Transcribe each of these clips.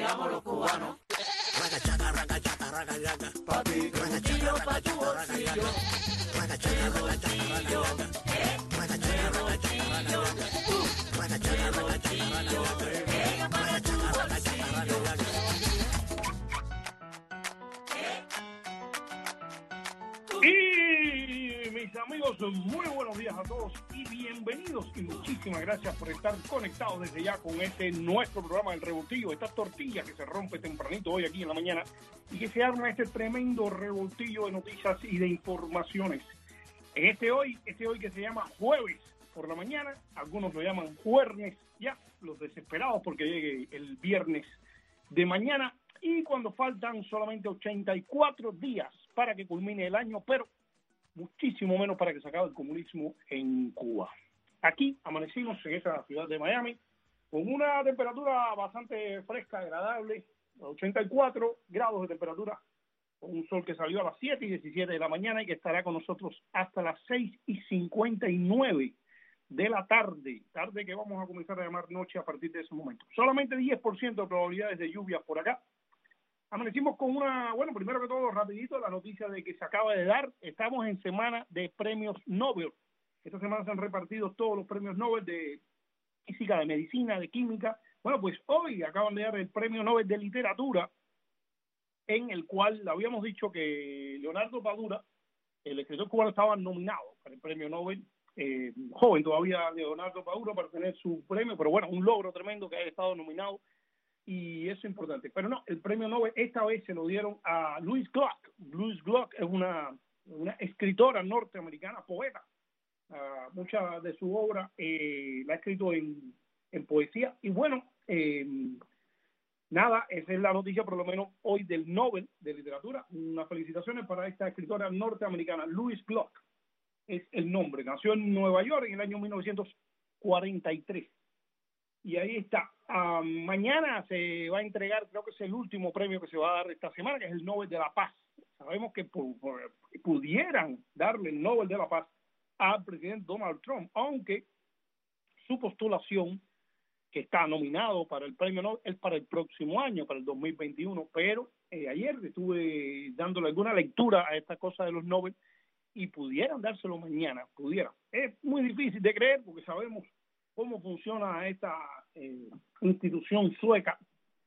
bailamos los cubanos. Papi, con un tiro pa' tu bolsillo. Y mis amigos, muy buenos días a todos y bienvenidos y muchísimas gracias por estar conectados desde ya con nuestro programa El Revoltillo, esta tortilla que se rompe tempranito hoy aquí en la mañana y que se arma este tremendo revoltillo de noticias y de informaciones. En este hoy que se llama jueves por la mañana, algunos lo llaman jueves ya, los desesperados porque llegue el viernes de mañana y cuando faltan solamente 84 días para que culmine el año, pero muchísimo menos para que se acabe el comunismo en Cuba. Aquí amanecimos en esa ciudad de Miami con una temperatura bastante fresca, agradable, 84 grados de temperatura, con un sol que salió a las 7:17 de la mañana y que estará con nosotros hasta las 6:59 de la tarde que vamos a comenzar a llamar noche a partir de ese momento. Solamente 10% de probabilidades de lluvias por acá. Amanecimos con primero que todo, rapidito, la noticia de que se acaba de dar. Estamos en semana de premios Nobel. Esta semana se han repartido todos los premios Nobel de física, de medicina, de química. Bueno, pues hoy acaban de dar el premio Nobel de literatura, en el cual habíamos dicho que Leonardo Padura, el escritor cubano, estaba nominado para el premio Nobel. Joven todavía Leonardo Padura para tener su premio, pero bueno, un logro tremendo que haya estado nominado. Y eso es importante. Pero no, el premio Nobel esta vez se lo dieron a Louise Gluck. Louise Gluck es una escritora norteamericana, poeta. Mucha de su obra la ha escrito en poesía. Y bueno, nada, esa es la noticia por lo menos hoy del Nobel de Literatura. Unas felicitaciones para esta escritora norteamericana, Louise Gluck. Es el nombre. Nació en Nueva York en el año 1943. Y ahí está. Mañana se va a entregar, creo que es el último premio que se va a dar esta semana, que es el Nobel de la Paz. Sabemos que pudieran darle el Nobel de la Paz al presidente Donald Trump, aunque su postulación, que está nominado para el premio Nobel, es para el próximo año, para el 2021. Pero ayer estuve dándole alguna lectura a esta cosa de los Nobel y pudieran dárselo mañana, pudieran. Es muy difícil de creer porque sabemos cómo funciona esta institución sueca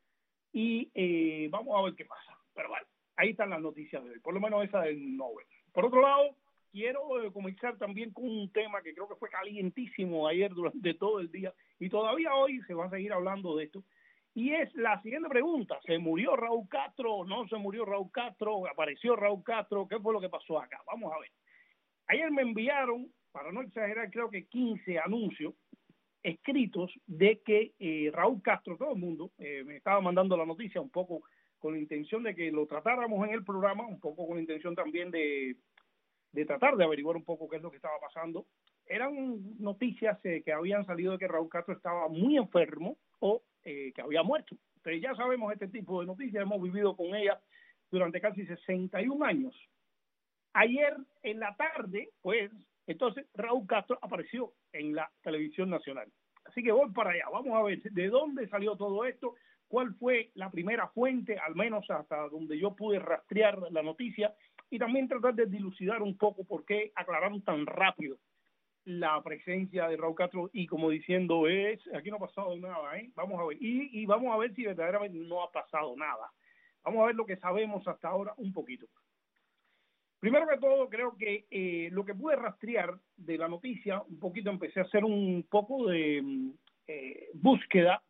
y vamos a ver qué pasa. Pero bueno, ahí están las noticias de hoy, por lo menos esa del Nobel. Por otro lado, quiero comenzar también con un tema que creo que fue calientísimo ayer durante todo el día y todavía hoy se va a seguir hablando de esto. Y es la siguiente pregunta: ¿se murió Raúl Castro? ¿No se murió Raúl Castro? ¿Apareció Raúl Castro? ¿Qué fue lo que pasó acá? Vamos a ver. Ayer me enviaron, para no exagerar, creo que 15 anuncios escritos de que Raúl Castro, todo el mundo, me estaba mandando la noticia un poco con la intención de que lo tratáramos en el programa, un poco con la intención también de tratar de averiguar un poco qué es lo que estaba pasando. Eran noticias que habían salido de que Raúl Castro estaba muy enfermo o que había muerto. Entonces ya sabemos este tipo de noticias, hemos vivido con ellas durante casi 61 años. Ayer en la tarde, pues, entonces Raúl Castro apareció en la televisión nacional. Así que voy para allá, vamos a ver de dónde salió todo esto, cuál fue la primera fuente, al menos hasta donde yo pude rastrear la noticia, y también tratar de dilucidar un poco por qué aclararon tan rápido la presencia de Raúl Castro y como diciendo, aquí no ha pasado nada, vamos a ver, y vamos a ver si verdaderamente no ha pasado nada. Vamos a ver lo que sabemos hasta ahora un poquito. Primero que todo, creo que lo que pude rastrear de la noticia, un poquito empecé a hacer un poco de búsqueda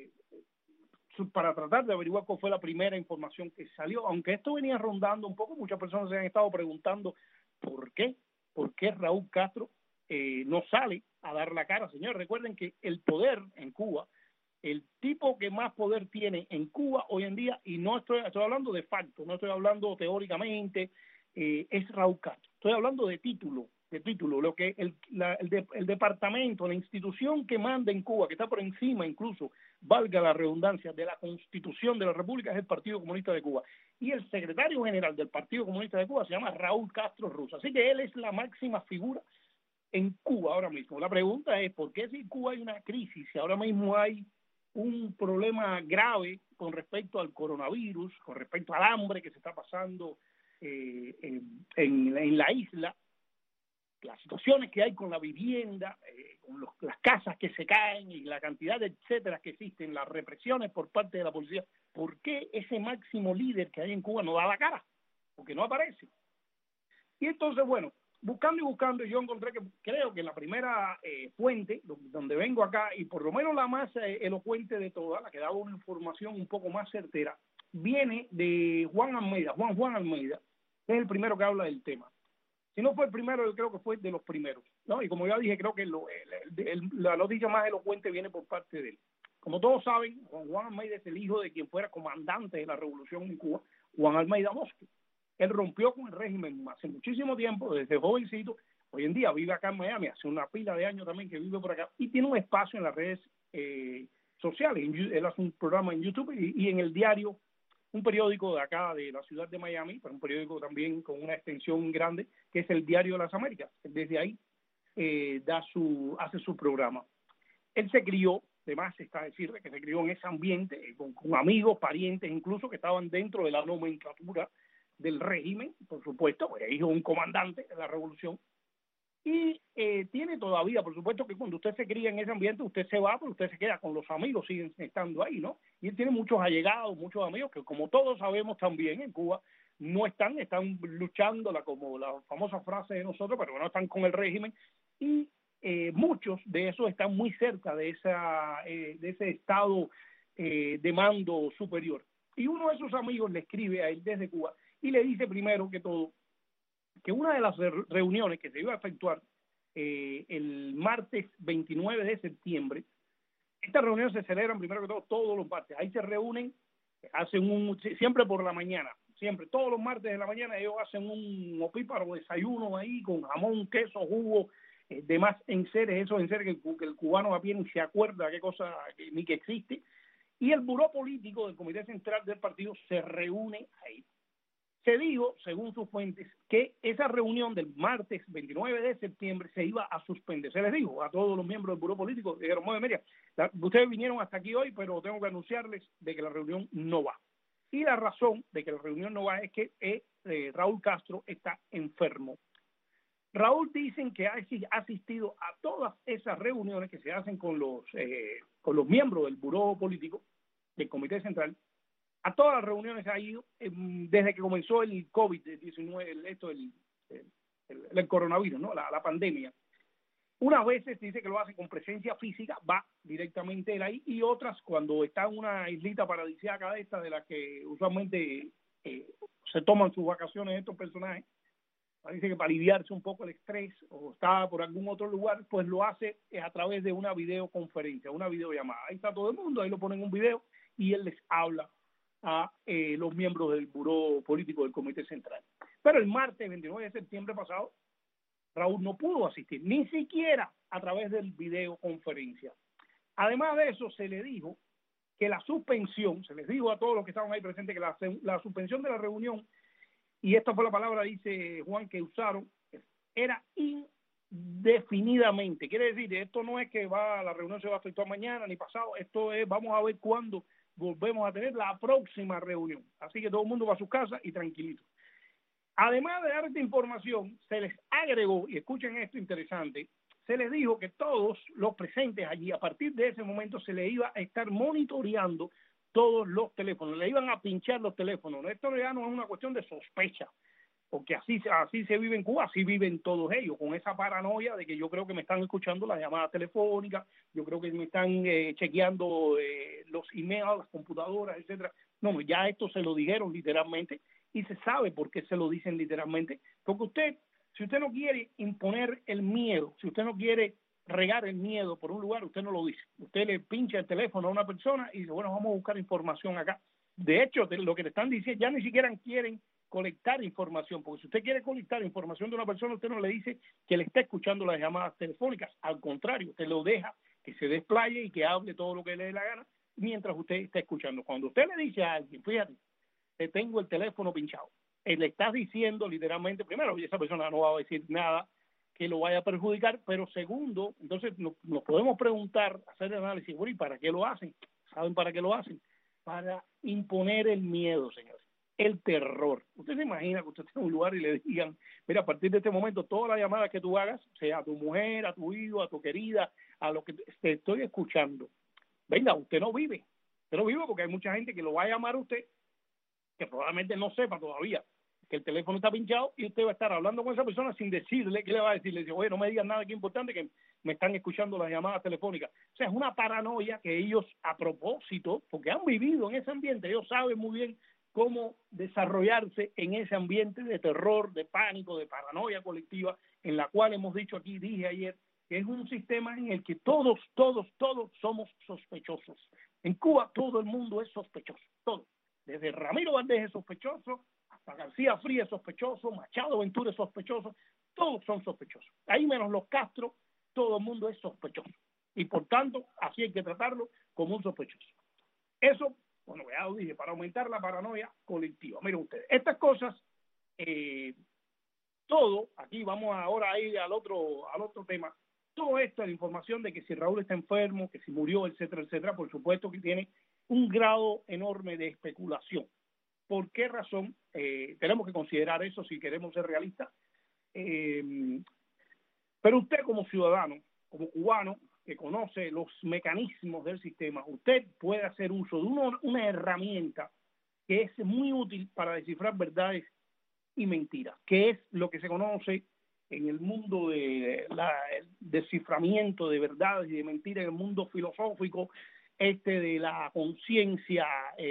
para tratar de averiguar cuál fue la primera información que salió, aunque esto venía rondando un poco, muchas personas se han estado preguntando ¿por qué Raúl Castro no sale a dar la cara? Señores, recuerden que el poder en Cuba, el tipo que más poder tiene en Cuba hoy en día, y no estoy hablando de facto, no estoy hablando teóricamente, es Raúl Castro. Estoy hablando de título, lo que el departamento, la institución que manda en Cuba, que está por encima incluso, valga la redundancia, de la Constitución de la República, es el Partido Comunista de Cuba. Y el secretario general del Partido Comunista de Cuba se llama Raúl Castro Ruz. Así que él es la máxima figura en Cuba ahora mismo. La pregunta es, ¿por qué si en Cuba hay una crisis, si ahora mismo hay un problema grave con respecto al coronavirus, con respecto al hambre que se está pasando en la isla, las situaciones que hay con la vivienda, con las casas que se caen y la cantidad de etcétera que existen, las represiones por parte de la policía. ¿Por qué ese máximo líder que hay en Cuba no da la cara? Porque no aparece. Y entonces, bueno, buscando, yo encontré que creo que la primera fuente, donde vengo acá, y por lo menos la más elocuente de todas, la que daba una información un poco más certera, viene de Juan Almeida, Juan Almeida, que es el primero que habla del tema. Si no fue el primero, yo creo que fue de los primeros, ¿no? Y como ya dije, creo que la noticia más elocuente viene por parte de él. Como todos saben, Juan Almeida es el hijo de quien fuera comandante de la revolución en Cuba, Juan Almeida Bosque. Él rompió con el régimen hace muchísimo tiempo, desde jovencito. Hoy en día vive acá en Miami, hace una pila de años también que vive por acá, y tiene un espacio en las redes sociales. Él hace un programa en YouTube y en el diario, un periódico de acá, de la ciudad de Miami, pero un periódico también con una extensión grande, que es el Diario de las Américas. Desde ahí hace su programa. Él se crió, además está decirle que se crió en ese ambiente, con amigos, parientes incluso, que estaban dentro de la nomenclatura del régimen, por supuesto, pues hijo de un comandante de la revolución, y tiene todavía, por supuesto que cuando usted se cría en ese ambiente, usted se va, pero usted se queda con los amigos, siguen estando ahí, ¿no? Y él tiene muchos allegados, muchos amigos, que como todos sabemos también en Cuba, no están luchándola como la famosa frase de nosotros, pero no están con el régimen, y muchos de esos están muy cerca de ese estado de mando superior. Y uno de esos amigos le escribe a él desde Cuba y le dice primero que todo que una de las reuniones que se iba a efectuar el martes 29 de septiembre, estas reuniones se celebran primero que todo todos los martes. Ahí se reúnen, siempre por la mañana, siempre, todos los martes de la mañana ellos hacen un opíparo desayuno ahí con jamón, queso, jugo, demás enseres, esos enseres que el cubano a pie ni se acuerda qué cosa ni que existe. Y el buró político del Comité Central del partido se reúne ahí. Se dijo, según sus fuentes, que esa reunión del martes 29 de septiembre se iba a suspender. Se les dijo a todos los miembros del buró político, dijeron, mira, ustedes vinieron hasta aquí hoy, pero tengo que anunciarles de que la reunión no va. Y la razón de que la reunión no va es que Raúl Castro está enfermo. Raúl dicen que ha asistido a todas esas reuniones que se hacen con los miembros del buró político del Comité Central. A todas las reuniones ha ido desde que comenzó el COVID-19, el coronavirus, ¿no? La pandemia. Unas veces dice que lo hace con presencia física, va directamente él ahí, y otras cuando está en una islita paradisíaca de esta, de la que usualmente se toman sus vacaciones estos personajes, parece que para aliviarse un poco el estrés o está por algún otro lugar, pues lo hace a través de una videoconferencia, una videollamada. Ahí está todo el mundo, ahí lo ponen un video y él les habla a los miembros del buró político del Comité Central. Pero el martes 29 de septiembre pasado, Raúl no pudo asistir, ni siquiera a través del videoconferencia. Además de eso, se le dijo que la suspensión, se les dijo a todos los que estaban ahí presentes que la suspensión de la reunión, y esta fue la palabra, dice Juan, que usaron, era indefinidamente. Quiere decir, esto no es que la reunión se va a efectuar mañana ni pasado, esto es, vamos a ver cuándo volvemos a tener la próxima reunión. Así que todo el mundo va a su casa y tranquilito. Además de dar esta información, se les agregó, y escuchen esto interesante, se les dijo que todos los presentes allí, a partir de ese momento, se les iba a estar monitoreando todos los teléfonos, le iban a pinchar los teléfonos. Esto ya no es una cuestión de sospecha, porque así se vive en Cuba, así viven todos ellos, con esa paranoia de que yo creo que me están escuchando las llamadas telefónicas, yo creo que me están chequeando los emails, las computadoras, etcétera. No, ya esto se lo dijeron literalmente, y se sabe por qué se lo dicen literalmente, porque si usted no quiere imponer el miedo, si usted no quiere regar el miedo por un lugar, usted no lo dice. Usted le pincha el teléfono a una persona y dice, bueno, vamos a buscar información acá. De hecho, lo que le están diciendo, ya ni siquiera quieren colectar información, porque si usted quiere colectar información de una persona, usted no le dice que le está escuchando las llamadas telefónicas, al contrario, usted lo deja que se desplaye y que hable todo lo que le dé la gana mientras usted está escuchando. Cuando usted le dice a alguien, fíjate, te tengo el teléfono pinchado, le está diciendo literalmente, primero, esa persona no va a decir nada que lo vaya a perjudicar, pero segundo, entonces nos podemos preguntar, hacer el análisis, bueno, ¿y para qué lo hacen? ¿Saben para qué lo hacen? Para imponer el miedo, señores, el terror. Usted se imagina que usted está en un lugar y le digan, mira, a partir de este momento, todas las llamadas que tú hagas, sea a tu mujer, a tu hijo, a tu querida, a lo que te estoy escuchando, venga, usted no vive porque hay mucha gente que lo va a llamar a usted, que probablemente no sepa todavía que el teléfono está pinchado y usted va a estar hablando con esa persona sin decirle, ¿qué le va a decir? Le dice, oye, no me digas nada que importante, que me están escuchando las llamadas telefónicas. O sea, es una paranoia que ellos, a propósito, porque han vivido en ese ambiente, ellos saben muy bien cómo desarrollarse en ese ambiente de terror, de pánico, de paranoia colectiva, en la cual hemos dicho aquí, dije ayer, que es un sistema en el que todos somos sospechosos. En Cuba todo el mundo es sospechoso, todo. Desde Ramiro Valdés es sospechoso, hasta García Fría es sospechoso, Machado Ventura es sospechoso, todos son sospechosos. Ahí menos los Castro, todo el mundo es sospechoso. Y por tanto, así hay que tratarlo como un sospechoso. Eso, bueno, ya lo dije, para aumentar la paranoia colectiva. Miren ustedes, estas cosas, todo, aquí vamos ahora a ir al otro tema, todo esto, la información de que si Raúl está enfermo, que si murió, etcétera, por supuesto que tiene un grado enorme de especulación. ¿Por qué razón? Tenemos que considerar eso si queremos ser realistas. Pero usted como ciudadano, como cubano, que conoce los mecanismos del sistema, usted puede hacer uso de una herramienta que es muy útil para descifrar verdades y mentiras, que es lo que se conoce en el mundo de el desciframiento de verdades y de mentiras, en el mundo filosófico, de la conciencia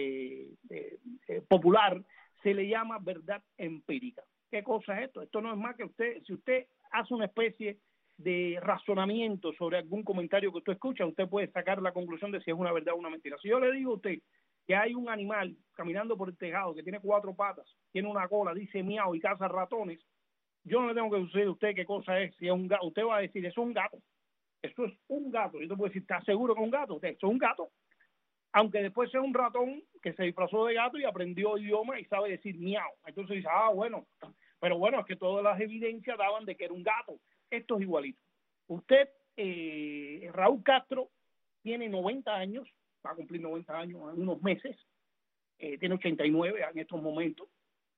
popular, se le llama verdad empírica. ¿Qué cosa es esto? Esto no es más que si usted hace una especie de razonamiento sobre algún comentario que usted escucha, usted puede sacar la conclusión de si es una verdad o una mentira. Si yo le digo a usted que hay un animal caminando por el tejado que tiene 4 patas, tiene una cola, dice miau y caza ratones, yo no le tengo que decir a usted qué cosa es, si es un gato. Usted va a decir, eso es un gato. Eso es un gato. Yo te puedo decir, ¿estás seguro que es un gato? Eso es un gato. Aunque después sea un ratón que se disfrazó de gato y aprendió idioma y sabe decir miau. Entonces dice, bueno, pero bueno, es que todas las evidencias daban de que era un gato. Esto es igualito. Usted, Raúl Castro, tiene 90 años, va a cumplir 90 años en unos meses, tiene 89 en estos momentos.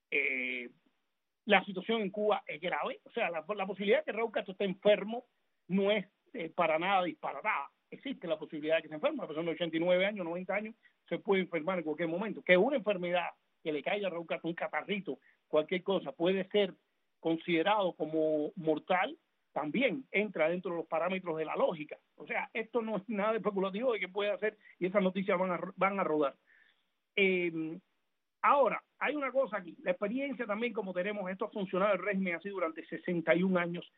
La situación en Cuba es grave, o sea, la posibilidad de que Raúl Castro esté enfermo no es para nada disparatada. Existe la posibilidad de que se enferme. Una persona de 89 años, 90 años, se puede enfermar en cualquier momento. Que una enfermedad que le caiga a Raúl Castro, un catarrito, cualquier cosa, puede ser considerado como mortal, también entra dentro de los parámetros de la lógica. O sea, esto no es nada especulativo de que puede hacer y esas noticias van a rodar. Ahora, hay una cosa aquí, la experiencia también como tenemos, esto ha funcionado el régimen así durante 61 años,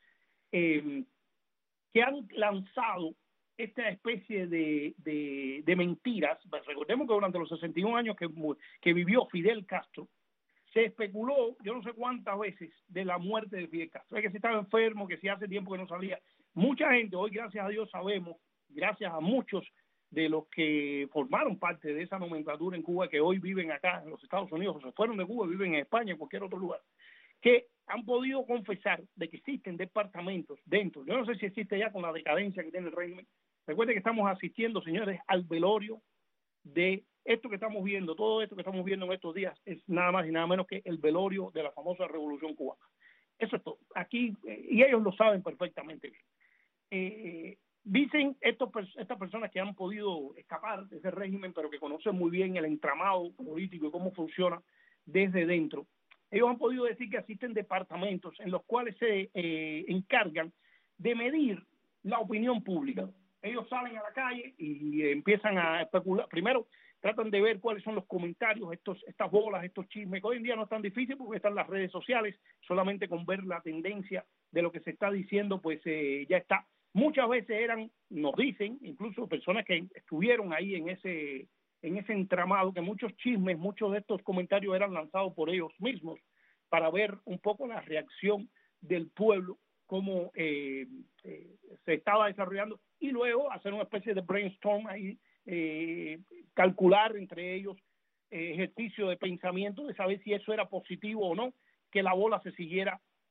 que han lanzado esta especie de mentiras. Recordemos que durante los 61 años que vivió Fidel Castro, se especuló, yo no sé cuántas veces, de la muerte de Fidel Castro, que si estaba enfermo, que si hace tiempo que no salía. Mucha gente, hoy gracias a Dios sabemos, gracias a muchos de los que formaron parte de esa nomenclatura en Cuba, que hoy viven acá en los Estados Unidos, o se fueron de Cuba, viven en España, en cualquier otro lugar, que han podido confesar de que existen departamentos dentro. Yo no sé si existe ya con la decadencia que tiene el régimen. Recuerden que estamos asistiendo, señores, al velorio de esto que estamos viendo. Todo esto que estamos viendo en estos días es nada más y nada menos que el velorio de la famosa Revolución Cubana. Eso es todo. Aquí, y ellos lo saben perfectamente bien. Dicen estas personas que han podido escapar de ese régimen, pero que conocen muy bien el entramado político y cómo funciona desde dentro. Ellos han podido decir que existen departamentos en los cuales se encargan de medir la opinión pública. Ellos salen a la calle y empiezan a especular. Primero, tratan de ver cuáles son los comentarios, estas bolas, estos chismes, que hoy en día no es tan difícil porque están las redes sociales, solamente con ver la tendencia de lo que se está diciendo, pues ya está. Muchas veces nos dicen, incluso personas que estuvieron ahí en ese entramado, que muchos chismes, muchos de estos comentarios eran lanzados por ellos mismos para ver un poco la reacción del pueblo, cómo se estaba desarrollando, y luego hacer una especie de brainstorm ahí, calcular entre ellos ejercicio de pensamiento de saber si eso era positivo o no, que la bola se siguiera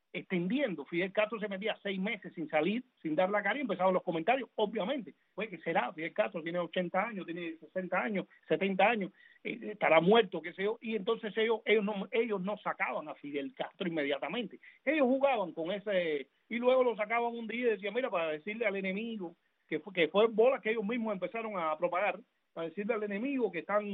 extendiendo. Fidel Castro se metía 6 meses sin salir, sin dar la cara, y empezaban los comentarios, obviamente. Pues, ¿qué será? Fidel Castro tiene 80 años, tiene 60 años, 70 años, estará muerto, qué sé yo. Y entonces ellos no sacaban a Fidel Castro inmediatamente. Ellos jugaban con ese, y luego lo sacaban un día y decían, mira, para decirle al enemigo, que fue bola que ellos mismos empezaron a propagar, para decirle al enemigo que están,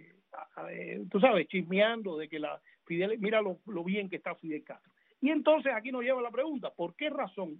tú sabes, chismeando de que la Fidel, mira lo bien que está Fidel Castro. Y entonces aquí nos lleva la pregunta, ¿por qué razón?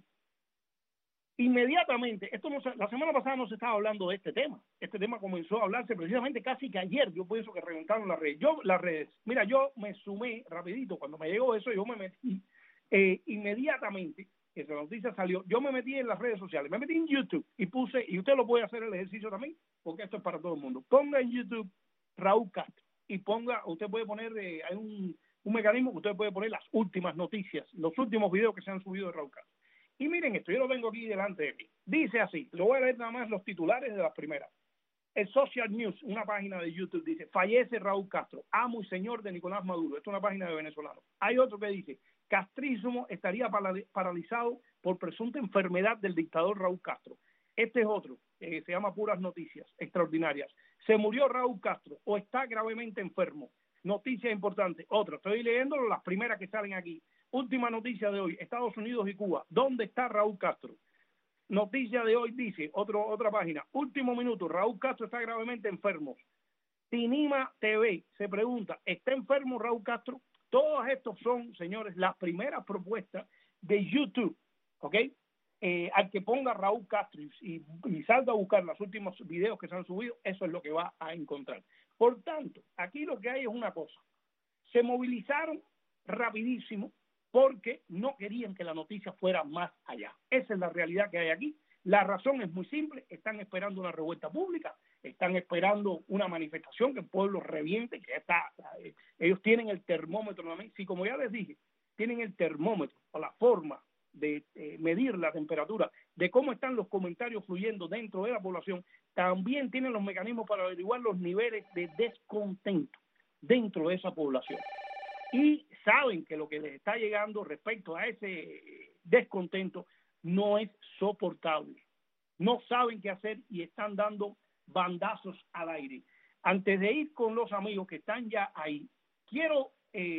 Inmediatamente, la semana pasada no se estaba hablando de este tema comenzó a hablarse precisamente casi que ayer, yo pienso que reventaron las redes, mira, yo me sumé rapidito, cuando me llegó eso, yo me metí inmediatamente, que esa noticia salió, yo me metí en las redes sociales, me metí en YouTube y puse, y usted lo puede hacer el ejercicio también, porque esto es para todo el mundo, ponga en YouTube Raúl Castro, y usted puede poner, hay un mecanismo que usted puede poner las últimas noticias, los últimos videos que se han subido de Raúl Castro. Y miren esto, yo lo tengo aquí delante de mí. Dice así, lo voy a leer nada más los titulares de las primeras. El Social News, una página de YouTube, dice, fallece Raúl Castro, amo y señor de Nicolás Maduro. Esto es una página de venezolanos. Hay otro que dice, castrismo estaría paralizado por presunta enfermedad del dictador Raúl Castro. Este es otro, se llama Puras Noticias Extraordinarias. Se murió Raúl Castro o está gravemente enfermo. Noticia importante. Otra, estoy leyendo las primeras que salen aquí. Última noticia de hoy, Estados Unidos y Cuba. ¿Dónde está Raúl Castro? Noticia de hoy dice, otra página, último minuto, Raúl Castro está gravemente enfermo. Tinima TV se pregunta, ¿está enfermo Raúl Castro? Todos estos son, señores, las primeras propuestas de YouTube, ¿ok? Al que ponga Raúl Castro y salga a buscar los últimos videos que se han subido, eso es lo que va a encontrar. Por tanto, aquí lo que hay es una cosa. Se movilizaron rapidísimo porque no querían que la noticia fuera más allá. Esa es la realidad que hay aquí. La razón es muy simple, están esperando una revuelta pública, están esperando una manifestación, que el pueblo reviente, ellos tienen el termómetro también. Sí, como ya les dije, tienen el termómetro o la forma de medir la temperatura, de cómo están los comentarios fluyendo dentro de la población, también tienen los mecanismos para averiguar los niveles de descontento dentro de esa población. Y saben que lo que les está llegando respecto a ese descontento no es soportable. No saben qué hacer y están dando bandazos al aire. Antes de ir con los amigos que están ya ahí, quiero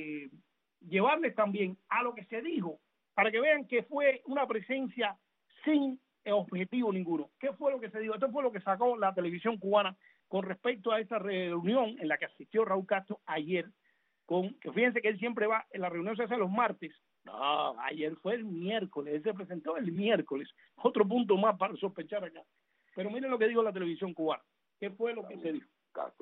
llevarles también a lo que se dijo, para que vean que fue una presencia sin objetivo ninguno. ¿Qué fue lo que se dijo? Esto fue lo que sacó la televisión cubana con respecto a esta reunión en la que asistió Raúl Castro ayer, que fíjense que él siempre va, en la reunión se hace los martes. No, ayer fue el miércoles, él se presentó el miércoles. Otro punto más para sospechar acá. Pero miren lo que dijo la televisión cubana. ¿Qué fue lo que se dijo?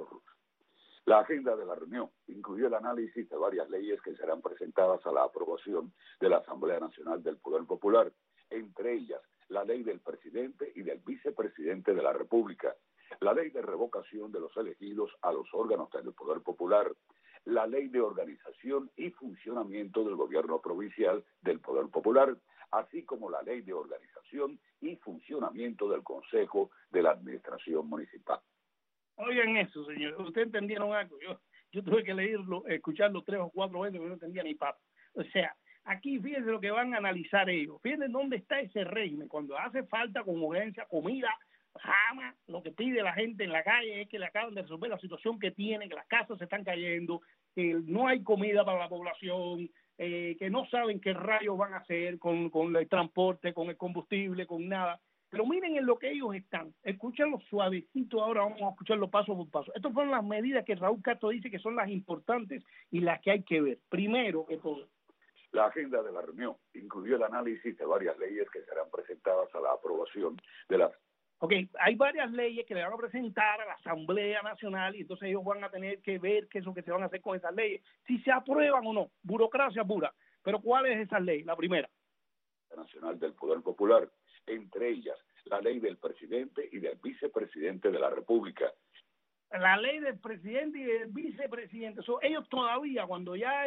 La agenda de la reunión incluyó el análisis de varias leyes que serán presentadas a la aprobación de la Asamblea Nacional del Poder Popular, entre ellas la ley del presidente y del vicepresidente de la República, la ley de revocación de los elegidos a los órganos del Poder Popular, la ley de organización y funcionamiento del gobierno provincial del Poder Popular, así como la ley de organización y funcionamiento del Consejo de la Administración Municipal. Oigan eso, señor. ¿Ustedes entendieron algo? Yo tuve que leerlo, escucharlo 3 o 4 veces, pero no entendía ni papo. O sea, aquí fíjense lo que van a analizar ellos. Fíjense dónde está ese régimen. Cuando hace falta con urgencia comida, jamás lo que pide la gente en la calle es que le acaben de resolver la situación que tienen, que las casas se están cayendo, que no hay comida para la población, que no saben qué rayos van a hacer con el transporte, con el combustible, con nada. Pero miren en lo que ellos están. Escúchenlo suavecito ahora, vamos a escucharlo paso por paso. Estas fueron las medidas que Raúl Castro dice que son las importantes y las que hay que ver. Primero que todo, la agenda de la reunión incluyó el análisis de varias leyes que serán presentadas a la aprobación de las... Ok, hay varias leyes que le van a presentar a la Asamblea Nacional y entonces ellos van a tener que ver qué es lo que se van a hacer con esas leyes, si se aprueban o no, burocracia pura. Pero ¿cuál es esa ley? La primera. Nacional del Poder Popular, entre ellas la ley del presidente y del vicepresidente de la República. La ley del presidente y del vicepresidente, ellos todavía, cuando ya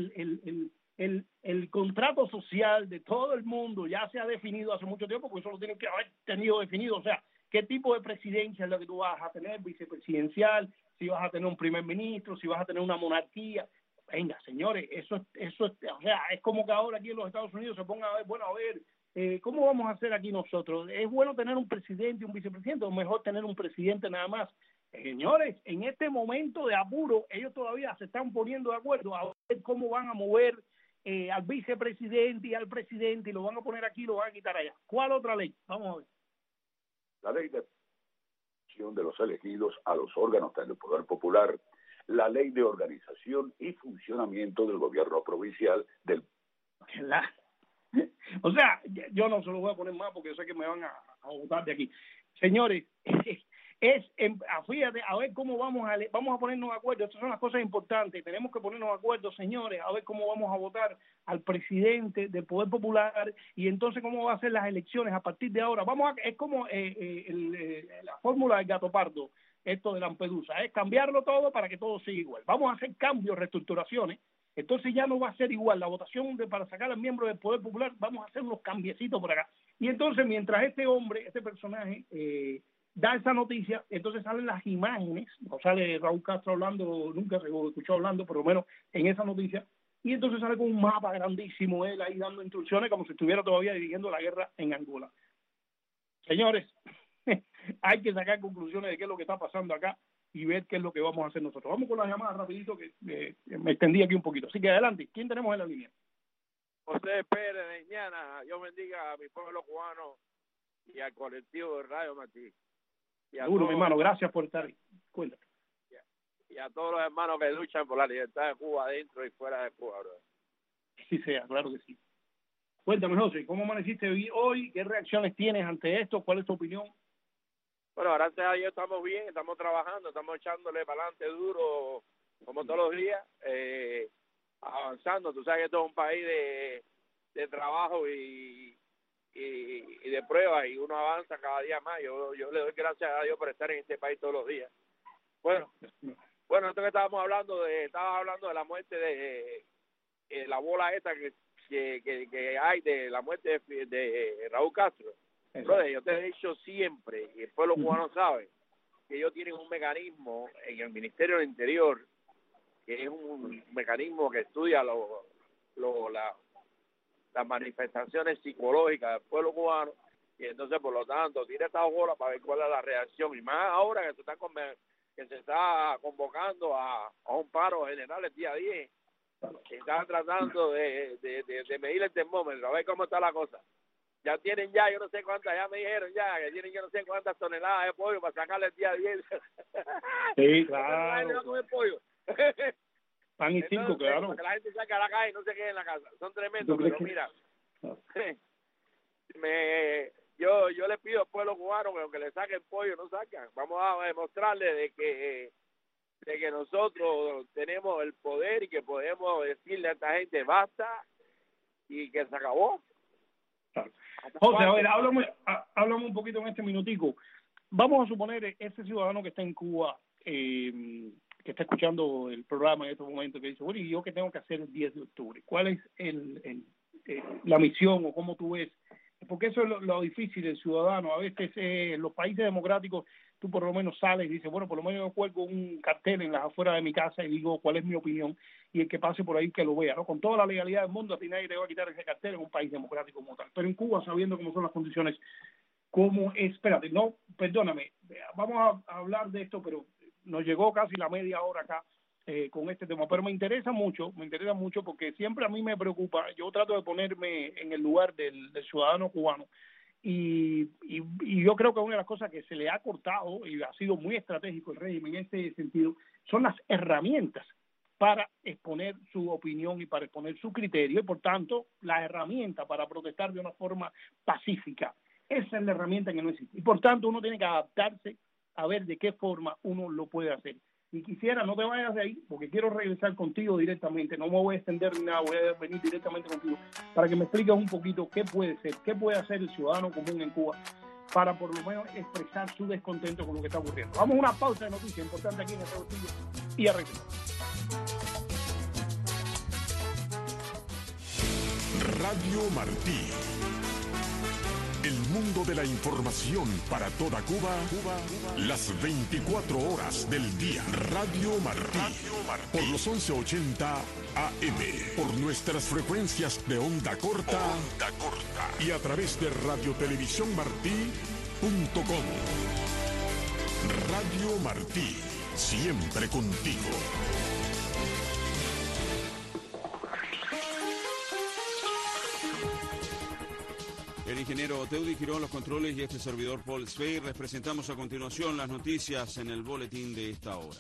el contrato social de todo el mundo ya se ha definido hace mucho tiempo, porque eso lo tienen que haber tenido definido, o sea, qué tipo de presidencia es la que tú vas a tener, vicepresidencial, si vas a tener un primer ministro, si vas a tener una monarquía, Venga, señores, eso, o sea, es como que ahora aquí en los Estados Unidos se pongan a ver, bueno, a ver, ¿cómo vamos a hacer aquí nosotros? ¿Es bueno tener un presidente y un vicepresidente o mejor tener un presidente nada más? Señores, en este momento de apuro, ellos todavía se están poniendo de acuerdo a ver cómo van a mover al vicepresidente y al presidente y lo van a poner aquí y lo van a quitar allá. ¿Cuál otra ley? Vamos a ver. La ley de elección de los elegidos a los órganos del Poder Popular, la ley de organización y funcionamiento del gobierno provincial del... O sea, yo no se lo voy a poner más porque yo sé que me van a votar de aquí. Señores, fíjate, a ver cómo vamos a ponernos de acuerdo. Estas son las cosas importantes. Tenemos que ponernos de acuerdo, señores, a ver cómo vamos a votar al presidente del Poder Popular y entonces cómo va a ser las elecciones a partir de ahora. Es como la fórmula del gato pardo, esto de Lampedusa, es cambiarlo todo para que todo siga igual. Vamos a hacer cambios, reestructuraciones. Entonces ya no va a ser igual la votación para sacar al miembro del Poder Popular. Vamos a hacer unos cambiecitos por acá. Y entonces mientras este personaje da esa noticia, entonces salen las imágenes, no sale Raúl Castro hablando, nunca se escuchó hablando, por lo menos en esa noticia, y entonces sale con un mapa grandísimo, él ahí dando instrucciones como si estuviera todavía dirigiendo la guerra en Angola. Señores, hay que sacar conclusiones de qué es lo que está pasando acá y ver qué es lo que vamos a hacer nosotros. Vamos con las llamadas rapidito, que me extendí aquí un poquito. Así que adelante, ¿quién tenemos en la línea? José Pérez de Ñana. Dios bendiga a mi pueblo cubano y al colectivo de Radio Martí. Seguro, mi hermano, gracias por estar ahí. Cuéntame. Y a todos los hermanos que luchan por la libertad de Cuba, dentro y fuera de Cuba, bro. Sí sea, claro que sí. Cuéntame, José, ¿cómo amaneciste hoy? ¿Qué reacciones tienes ante esto? ¿Cuál es tu opinión? Bueno, gracias a Dios estamos bien, estamos trabajando, estamos echándole para adelante duro, como todos los días, avanzando. Tú sabes que esto es un país de trabajo y de pruebas, y uno avanza cada día más. Yo le doy gracias a Dios por estar en este país todos los días. Bueno, esto que estabas hablando de la muerte de la bola esta que hay, de la muerte de Raúl Castro. Brother, yo te he dicho siempre, y el pueblo cubano sabe, que ellos tienen un mecanismo en el Ministerio del Interior, que es un mecanismo que estudia las manifestaciones psicológicas del pueblo cubano, y entonces, por lo tanto, tira esta bola para ver cuál es la reacción, y más ahora que se está convocando a un paro general el día 10, que están tratando de medir el termómetro, a ver cómo está la cosa. Ya tienen yo no sé cuántas, ya me dijeron que tienen yo no sé cuántas toneladas de pollo para sacarle el día 10. Sí, claro. No comer pollo. Pan y cinco, claro. Para que la gente saque a la calle y no se quede en la casa. Son tremendos, pero mira, yo le pido al pueblo cubano que aunque le saquen pollo, no sacan. Vamos a demostrarle de que nosotros tenemos el poder y que podemos decirle a esta gente basta y que se acabó. Claro. José, a ver, háblame un poquito en este minutico. Vamos a suponer ese ciudadano que está en Cuba, que está escuchando el programa en estos momentos, que dice, bueno, ¿y yo qué tengo que hacer el 10 de octubre? ¿Cuál es la misión o cómo tú ves? Porque eso es lo difícil del ciudadano. A veces en los países democráticos tú por lo menos sales y dices, bueno, por lo menos yo cuelgo un cartel en las afueras de mi casa y digo cuál es mi opinión, y el que pase por ahí que lo vea, ¿no? Con toda la legalidad del mundo, a ti nadie te va a quitar ese cartel en un país democrático como tal. Pero en Cuba, sabiendo cómo son las condiciones, espérate, no, perdóname, vamos a hablar de esto, pero nos llegó casi la media hora acá con este tema, pero me interesa mucho porque siempre a mí me preocupa. Yo trato de ponerme en el lugar del ciudadano cubano, y yo creo que una de las cosas que se le ha cortado, y ha sido muy estratégico el régimen en este sentido, son las herramientas para exponer su opinión y para exponer su criterio, y por tanto la herramienta para protestar de una forma pacífica. Esa es la herramienta que no existe, y por tanto uno tiene que adaptarse a ver de qué forma uno lo puede hacer. Y quisiera, no te vayas de ahí, porque quiero regresar contigo directamente, no me voy a extender ni nada, voy a venir directamente contigo para que me expliques un poquito qué puede ser, qué puede hacer el ciudadano común en Cuba para por lo menos expresar su descontento con lo que está ocurriendo. Vamos a una pausa de noticias importante aquí en el Rotillo y arreglamos. Radio Martí, El mundo de la información para toda Cuba, las 24 horas del día. Radio Martí, por los 1180 AM, por nuestras frecuencias de onda corta, y a través de radiotelevisiónmartí.com. Radio Martí, siempre contigo. El ingeniero Teudi Girón, los controles, y este servidor Paul Svey. Les presentamos a continuación las noticias en el boletín de esta hora.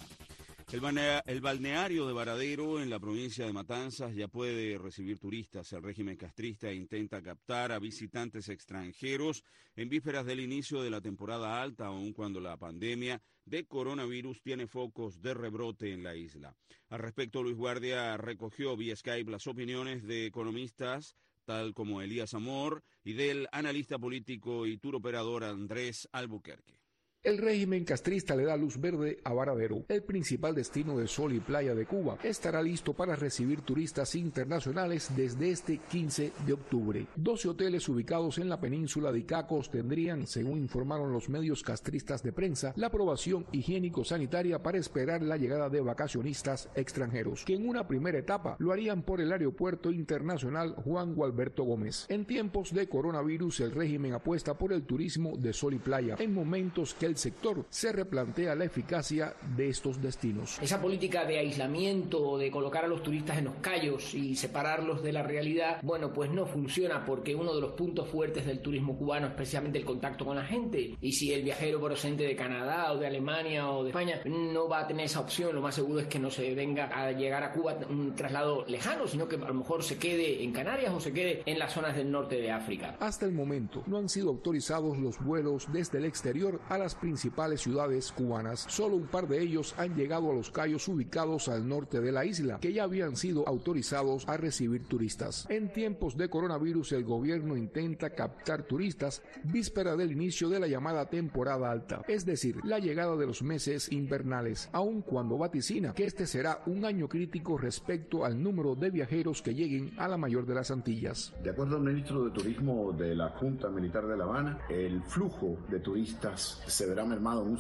El balneario de Varadero, en la provincia de Matanzas, ya puede recibir turistas. El régimen castrista intenta captar a visitantes extranjeros en vísperas del inicio de la temporada alta, aun cuando la pandemia de coronavirus tiene focos de rebrote en la isla. Al respecto, Luis Guardia recogió vía Skype las opiniones de economistas tal como Elías Amor y del analista político y tour operador Andrés Albuquerque. El régimen castrista le da luz verde a Varadero, el principal destino de sol y playa de Cuba. Estará listo para recibir turistas internacionales desde este 15 de octubre. 12 hoteles ubicados en la península de Icacos tendrían, según informaron los medios castristas de prensa, la aprobación higiénico-sanitaria para esperar la llegada de vacacionistas extranjeros, que en una primera etapa lo harían por el aeropuerto internacional Juan Gualberto Gómez. En tiempos de coronavirus, el régimen apuesta por el turismo de sol y playa, en momentos que el sector se replantea la eficacia de estos destinos. Esa política de aislamiento, de colocar a los turistas en los cayos y separarlos de la realidad, bueno, pues no funciona, porque uno de los puntos fuertes del turismo cubano es precisamente el contacto con la gente, y si el viajero procedente de Canadá o de Alemania o de España no va a tener esa opción, lo más seguro es que no se venga a llegar a Cuba un traslado lejano, sino que a lo mejor se quede en Canarias o se quede en las zonas del norte de África. Hasta el momento no han sido autorizados los vuelos desde el exterior a las principales ciudades cubanas. Solo un par de ellos han llegado a los cayos ubicados al norte de la isla, que ya habían sido autorizados a recibir turistas. En tiempos de coronavirus, el gobierno intenta captar turistas víspera del inicio de la llamada temporada alta, es decir, la llegada de los meses invernales, aun cuando vaticina que este será un año crítico respecto al número de viajeros que lleguen a la mayor de las Antillas. De acuerdo al ministro de Turismo de la Junta Militar de La Habana, el flujo de turistas se verá mermado en un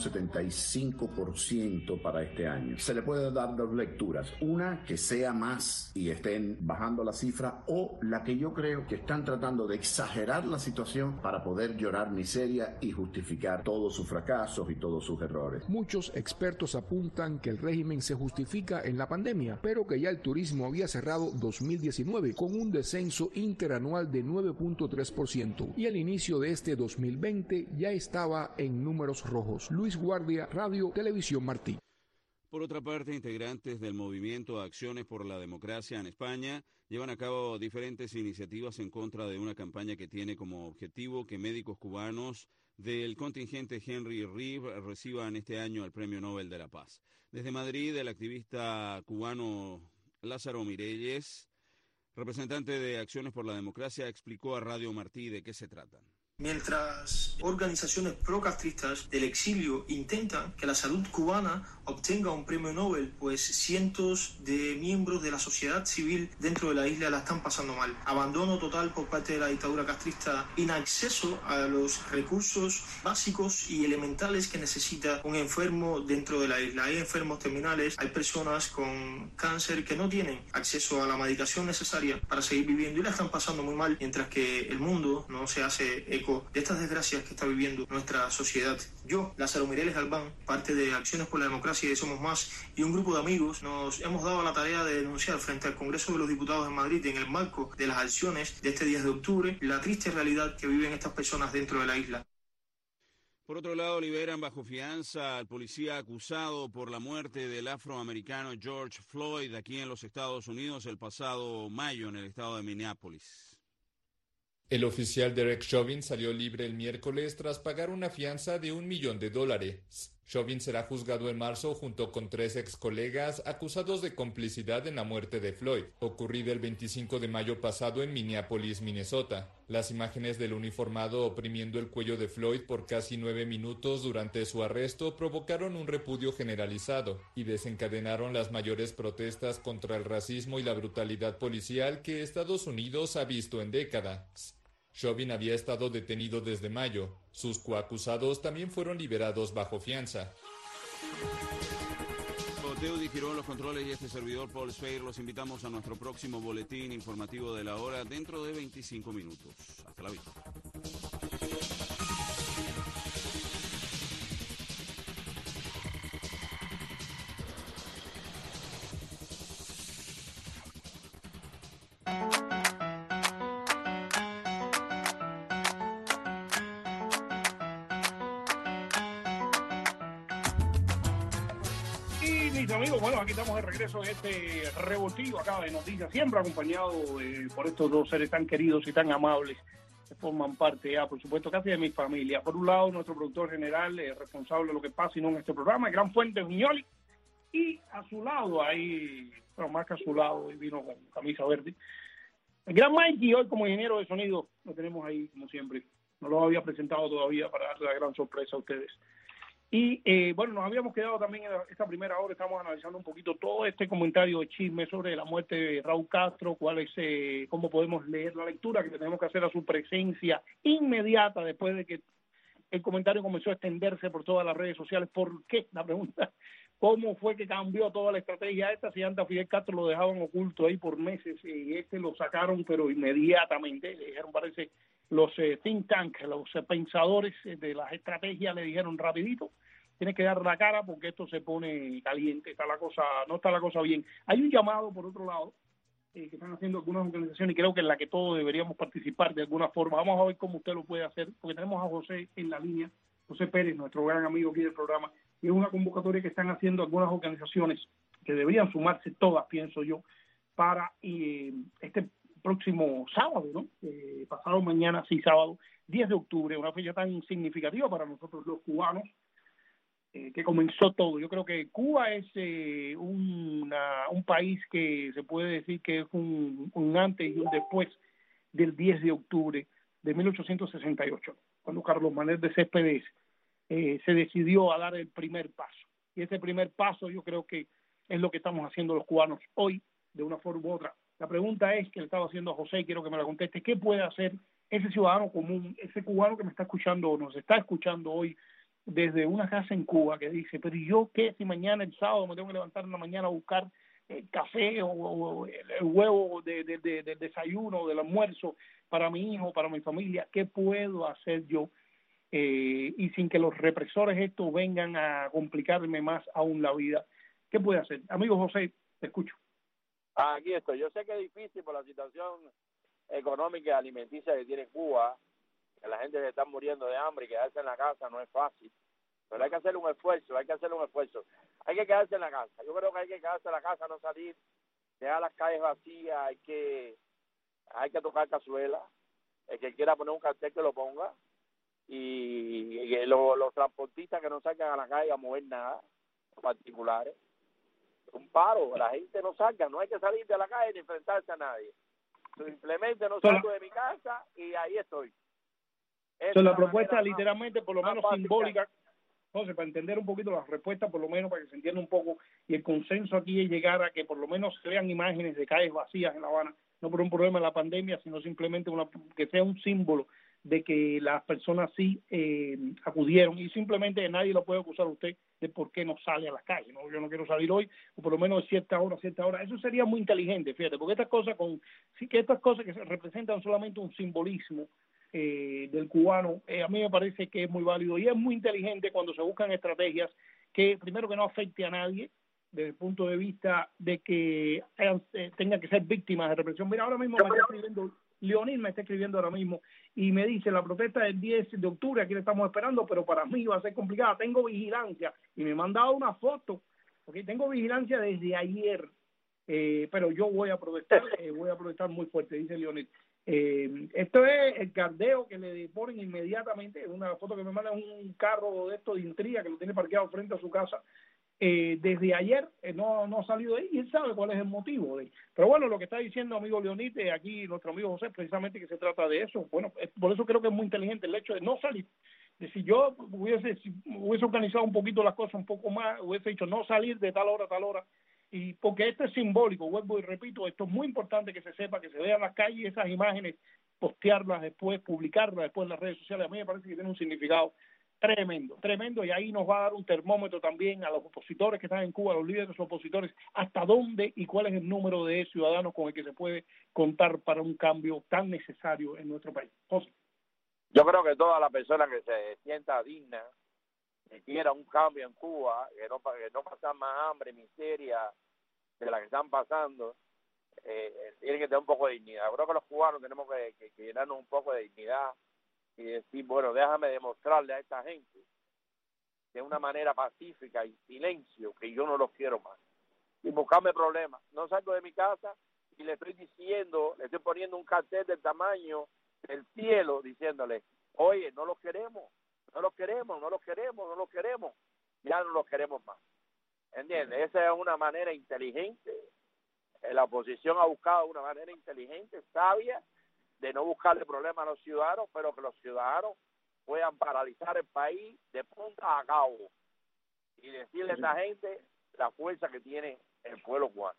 75% para este año. Se le puede dar dos lecturas. Una, que sea más y estén bajando la cifra, o la que yo creo que están tratando de exagerar la situación para poder llorar miseria y justificar todos sus fracasos y todos sus errores. Muchos expertos apuntan que el régimen se justifica en la pandemia, pero que ya el turismo había cerrado 2019 con un descenso interanual de 9.3% y al inicio de este 2020 ya estaba en números rojos. Luis Guardia, Radio Televisión Martí. Por otra parte, integrantes del movimiento Acciones por la Democracia en España llevan a cabo diferentes iniciativas en contra de una campaña que tiene como objetivo que médicos cubanos del contingente Henry Reeve reciban este año el Premio Nobel de la Paz. Desde Madrid, el activista cubano Lázaro Mirelles, representante de Acciones por la Democracia, explicó a Radio Martí de qué se tratan. Mientras organizaciones procastristas del exilio intentan que la salud cubana obtenga un premio Nobel, pues cientos de miembros de la sociedad civil dentro de la isla la están pasando mal. Abandono total por parte de la dictadura castrista, inacceso a los recursos básicos y elementales que necesita un enfermo dentro de la isla. Hay enfermos terminales, hay personas con cáncer que no tienen acceso a la medicación necesaria para seguir viviendo y la están pasando muy mal, mientras que el mundo no se hace eco de estas desgracias que está viviendo nuestra sociedad. Yo, Lázaro Mireles Galván, parte de Acciones por la Democracia y Somos Más, y un grupo de amigos, nos hemos dado la tarea de denunciar frente al Congreso de los Diputados en Madrid, en el marco de las acciones de este 10 de octubre, la triste realidad que viven estas personas dentro de la isla. Por otro lado, liberan bajo fianza al policía acusado por la muerte del afroamericano George Floyd aquí en los Estados Unidos el pasado mayo en el estado de Minneapolis. El oficial Derek Chauvin salió libre el miércoles tras pagar una fianza de $1 millón. Chauvin será juzgado en marzo junto con 3 ex colegas acusados de complicidad en la muerte de Floyd, ocurrida el 25 de mayo pasado en Minneapolis, Minnesota. Las imágenes del uniformado oprimiendo el cuello de Floyd por casi 9 minutos durante su arresto provocaron un repudio generalizado y desencadenaron las mayores protestas contra el racismo y la brutalidad policial que Estados Unidos ha visto en décadas. Chauvin había estado detenido desde mayo. Sus coacusados también fueron liberados bajo fianza. Teudi Girón, los controles y este servidor Paul Sfeir, los invitamos a nuestro próximo boletín informativo de la hora dentro de 25 minutos. Hasta la vista. Mis amigos, bueno, aquí estamos de regreso en este revoltillo acá de noticias, siempre acompañado por estos dos seres tan queridos y tan amables que forman parte ya, por supuesto, casi de mi familia. Por un lado, nuestro productor general, responsable de lo que pasa y no en este programa, el gran Fuente Viñoli, y a su lado, ahí, bueno, más que a su lado, vino con camisa verde, el gran Mikey, hoy como ingeniero de sonido, lo tenemos ahí, como siempre. No lo había presentado todavía para darle la gran sorpresa a ustedes. Y bueno, nos habíamos quedado también en esta primera hora, estamos analizando un poquito todo este comentario de chisme sobre la muerte de Raúl Castro, cuál es, cómo podemos leer la lectura que tenemos que hacer a su presencia inmediata después de que el comentario comenzó a extenderse por todas las redes sociales. ¿Por qué? La pregunta, ¿cómo fue que cambió toda la estrategia esta? Si antes a Fidel Castro lo dejaban oculto ahí por meses y lo sacaron pero inmediatamente, le dijeron, parece, los think tank, los pensadores de las estrategias le dijeron rapidito, tienes que dar la cara porque esto se pone caliente, no está la cosa bien. Hay un llamado, por otro lado, que están haciendo algunas organizaciones y creo que en la que todos deberíamos participar de alguna forma. Vamos a ver cómo usted lo puede hacer, porque tenemos a José en la línea, José Pérez, nuestro gran amigo aquí del programa, y es una convocatoria que están haciendo algunas organizaciones que deberían sumarse todas, pienso yo, para este próximo sábado, ¿no? Pasado mañana, sí, sábado, 10 de octubre, una fecha tan significativa para nosotros los cubanos, que comenzó todo. Yo creo que Cuba es un país que se puede decir que es un antes y un después del 10 de octubre de 1868, cuando Carlos Manuel de Céspedes se decidió a dar el primer paso. Y ese primer paso yo creo que es lo que estamos haciendo los cubanos hoy, de una forma u otra. La pregunta es, que le estaba haciendo a José y quiero que me la conteste, ¿qué puede hacer ese ciudadano común, ese cubano que me está escuchando o nos está escuchando hoy desde una casa en Cuba, que dice, pero yo qué si mañana el sábado me tengo que levantar en la mañana a buscar café o el huevo del desayuno o del almuerzo para mi hijo, para mi familia? ¿Qué puedo hacer yo? Y sin que los represores estos vengan a complicarme más aún la vida. ¿Qué puede hacer? Amigo José, te escucho. Aquí estoy. Yo sé que es difícil por la situación económica y alimenticia que tiene Cuba, que la gente se está muriendo de hambre y quedarse en la casa no es fácil, pero hay que hacer un esfuerzo, hay que quedarse en la casa. Yo creo que hay que quedarse en la casa, no salir, dejar las calles vacías, hay que tocar cazuela, el que quiera poner un cartel que lo ponga, y los transportistas que no salgan a la calle a mover nada, particulares, un paro, la gente no salga, no hay que salir de la calle ni enfrentarse a nadie, simplemente no salgo de mi casa y ahí estoy. La propuesta literalmente, por lo menos simbólica, José, para entender un poquito la respuesta, por lo menos para que se entienda un poco, y el consenso aquí es llegar a que por lo menos se vean imágenes de calles vacías en La Habana, no por un problema de la pandemia, sino simplemente que sea un símbolo de que las personas sí acudieron, y simplemente nadie lo puede acusar a usted de por qué no sale a las calles, ¿no? Yo no quiero salir hoy, o por lo menos a cierta hora, eso sería muy inteligente, fíjate, porque estas cosas que se representan solamente un simbolismo del cubano, a mí me parece que es muy válido y es muy inteligente cuando se buscan estrategias que primero que no afecte a nadie desde el punto de vista de que tengan que ser víctimas de represión. Mira, ahora mismo me está escribiendo Leonel, me está escribiendo ahora mismo y me dice, la protesta del 10 de octubre, aquí la estamos esperando, pero para mí va a ser complicada, tengo vigilancia, y me ha mandado una foto, porque tengo vigilancia desde ayer, pero yo voy a protestar muy fuerte, dice Leonel. Esto es el cardeo que le ponen inmediatamente, una foto que me manda un carro de estos de intriga que lo tiene parqueado frente a su casa. Desde ayer no ha salido de ahí y él sabe cuál es el motivo de. Pero bueno, lo que está diciendo amigo Leonite, aquí nuestro amigo José, precisamente que se trata de eso. Bueno, por eso creo que es muy inteligente el hecho de no salir. Si yo hubiese organizado un poquito las cosas un poco más, hubiese dicho no salir de tal hora a tal hora, y porque esto es simbólico, vuelvo y repito, esto es muy importante que se sepa, que se vean las calles esas imágenes, postearlas después, publicarlas después en las redes sociales, a mí me parece que tiene un significado tremendo, y ahí nos va a dar un termómetro también a los opositores que están en Cuba, a los líderes opositores, hasta dónde y cuál es el número de ciudadanos con el que se puede contar para un cambio tan necesario en nuestro país. José. Yo creo que toda la persona que se sienta digna, que quiera un cambio en Cuba, que no pasan más hambre, miseria de la que están pasando, tienen que tener un poco de dignidad. Yo creo que los cubanos tenemos que llenarnos un poco de dignidad y decir, bueno, déjame demostrarle a esta gente de una manera pacífica y silencio que yo no los quiero más. Y buscarme problemas. No salgo de mi casa y le estoy poniendo un cartel del tamaño del cielo diciéndole, oye, no los queremos, ya no los queremos más. ¿Entiendes? Esa es una manera inteligente. La oposición ha buscado una manera inteligente, sabia, de no buscarle problemas a los ciudadanos, pero que los ciudadanos puedan paralizar el país de punta a cabo y decirle a esa gente la fuerza que tiene el pueblo cubano.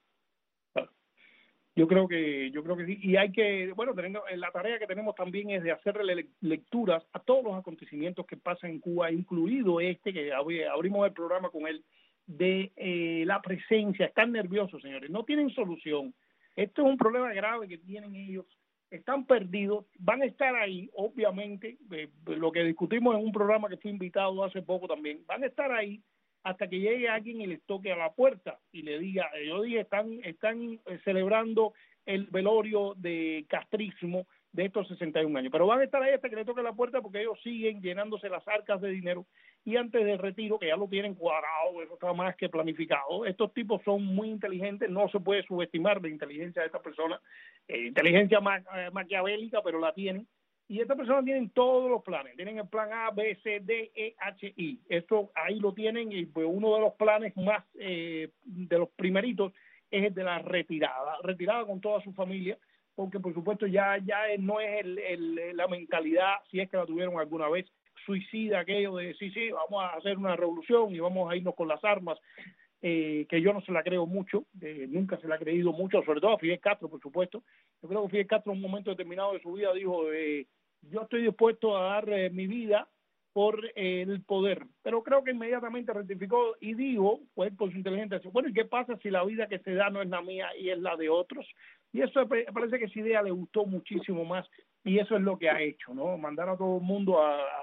Yo creo que sí, y hay que, bueno, la tarea que tenemos también es de hacerle lecturas a todos los acontecimientos que pasan en Cuba, incluido que abrimos el programa con él, de la presencia. Están nerviosos, señores, no tienen solución. Esto es un problema grave que tienen ellos, están perdidos, van a estar ahí, obviamente, lo que discutimos en un programa que fui invitado hace poco también, van a estar ahí hasta que llegue alguien y les toque a la puerta y le diga, están celebrando el velorio de castrismo de estos 61 años, pero van a estar ahí hasta que le toque a la puerta porque ellos siguen llenándose las arcas de dinero y antes del retiro, que ya lo tienen cuadrado, eso está más que planificado. Estos tipos son muy inteligentes, no se puede subestimar la inteligencia de estas personas, inteligencia maquiavélica, pero la tienen. Y estas personas tienen todos los planes, tienen el plan A, B, C, D, E, H, I. Esto ahí lo tienen y pues uno de los planes más, de los primeritos, es el de la retirada con toda su familia, porque por supuesto ya no es la mentalidad, si es que la tuvieron alguna vez, suicida, aquello de sí, vamos a hacer una revolución y vamos a irnos con las armas, que yo no se la creo mucho, nunca se la ha creído mucho, sobre todo a Fidel Castro, por supuesto. Yo creo que Fidel Castro en un momento determinado de su vida dijo, yo estoy dispuesto a dar mi vida por el poder, pero creo que inmediatamente rectificó y dijo, pues por su inteligencia, bueno, ¿y qué pasa si la vida que se da no es la mía y es la de otros? Y eso parece que esa idea le gustó muchísimo más y eso es lo que ha hecho, ¿no? Mandar a todo el mundo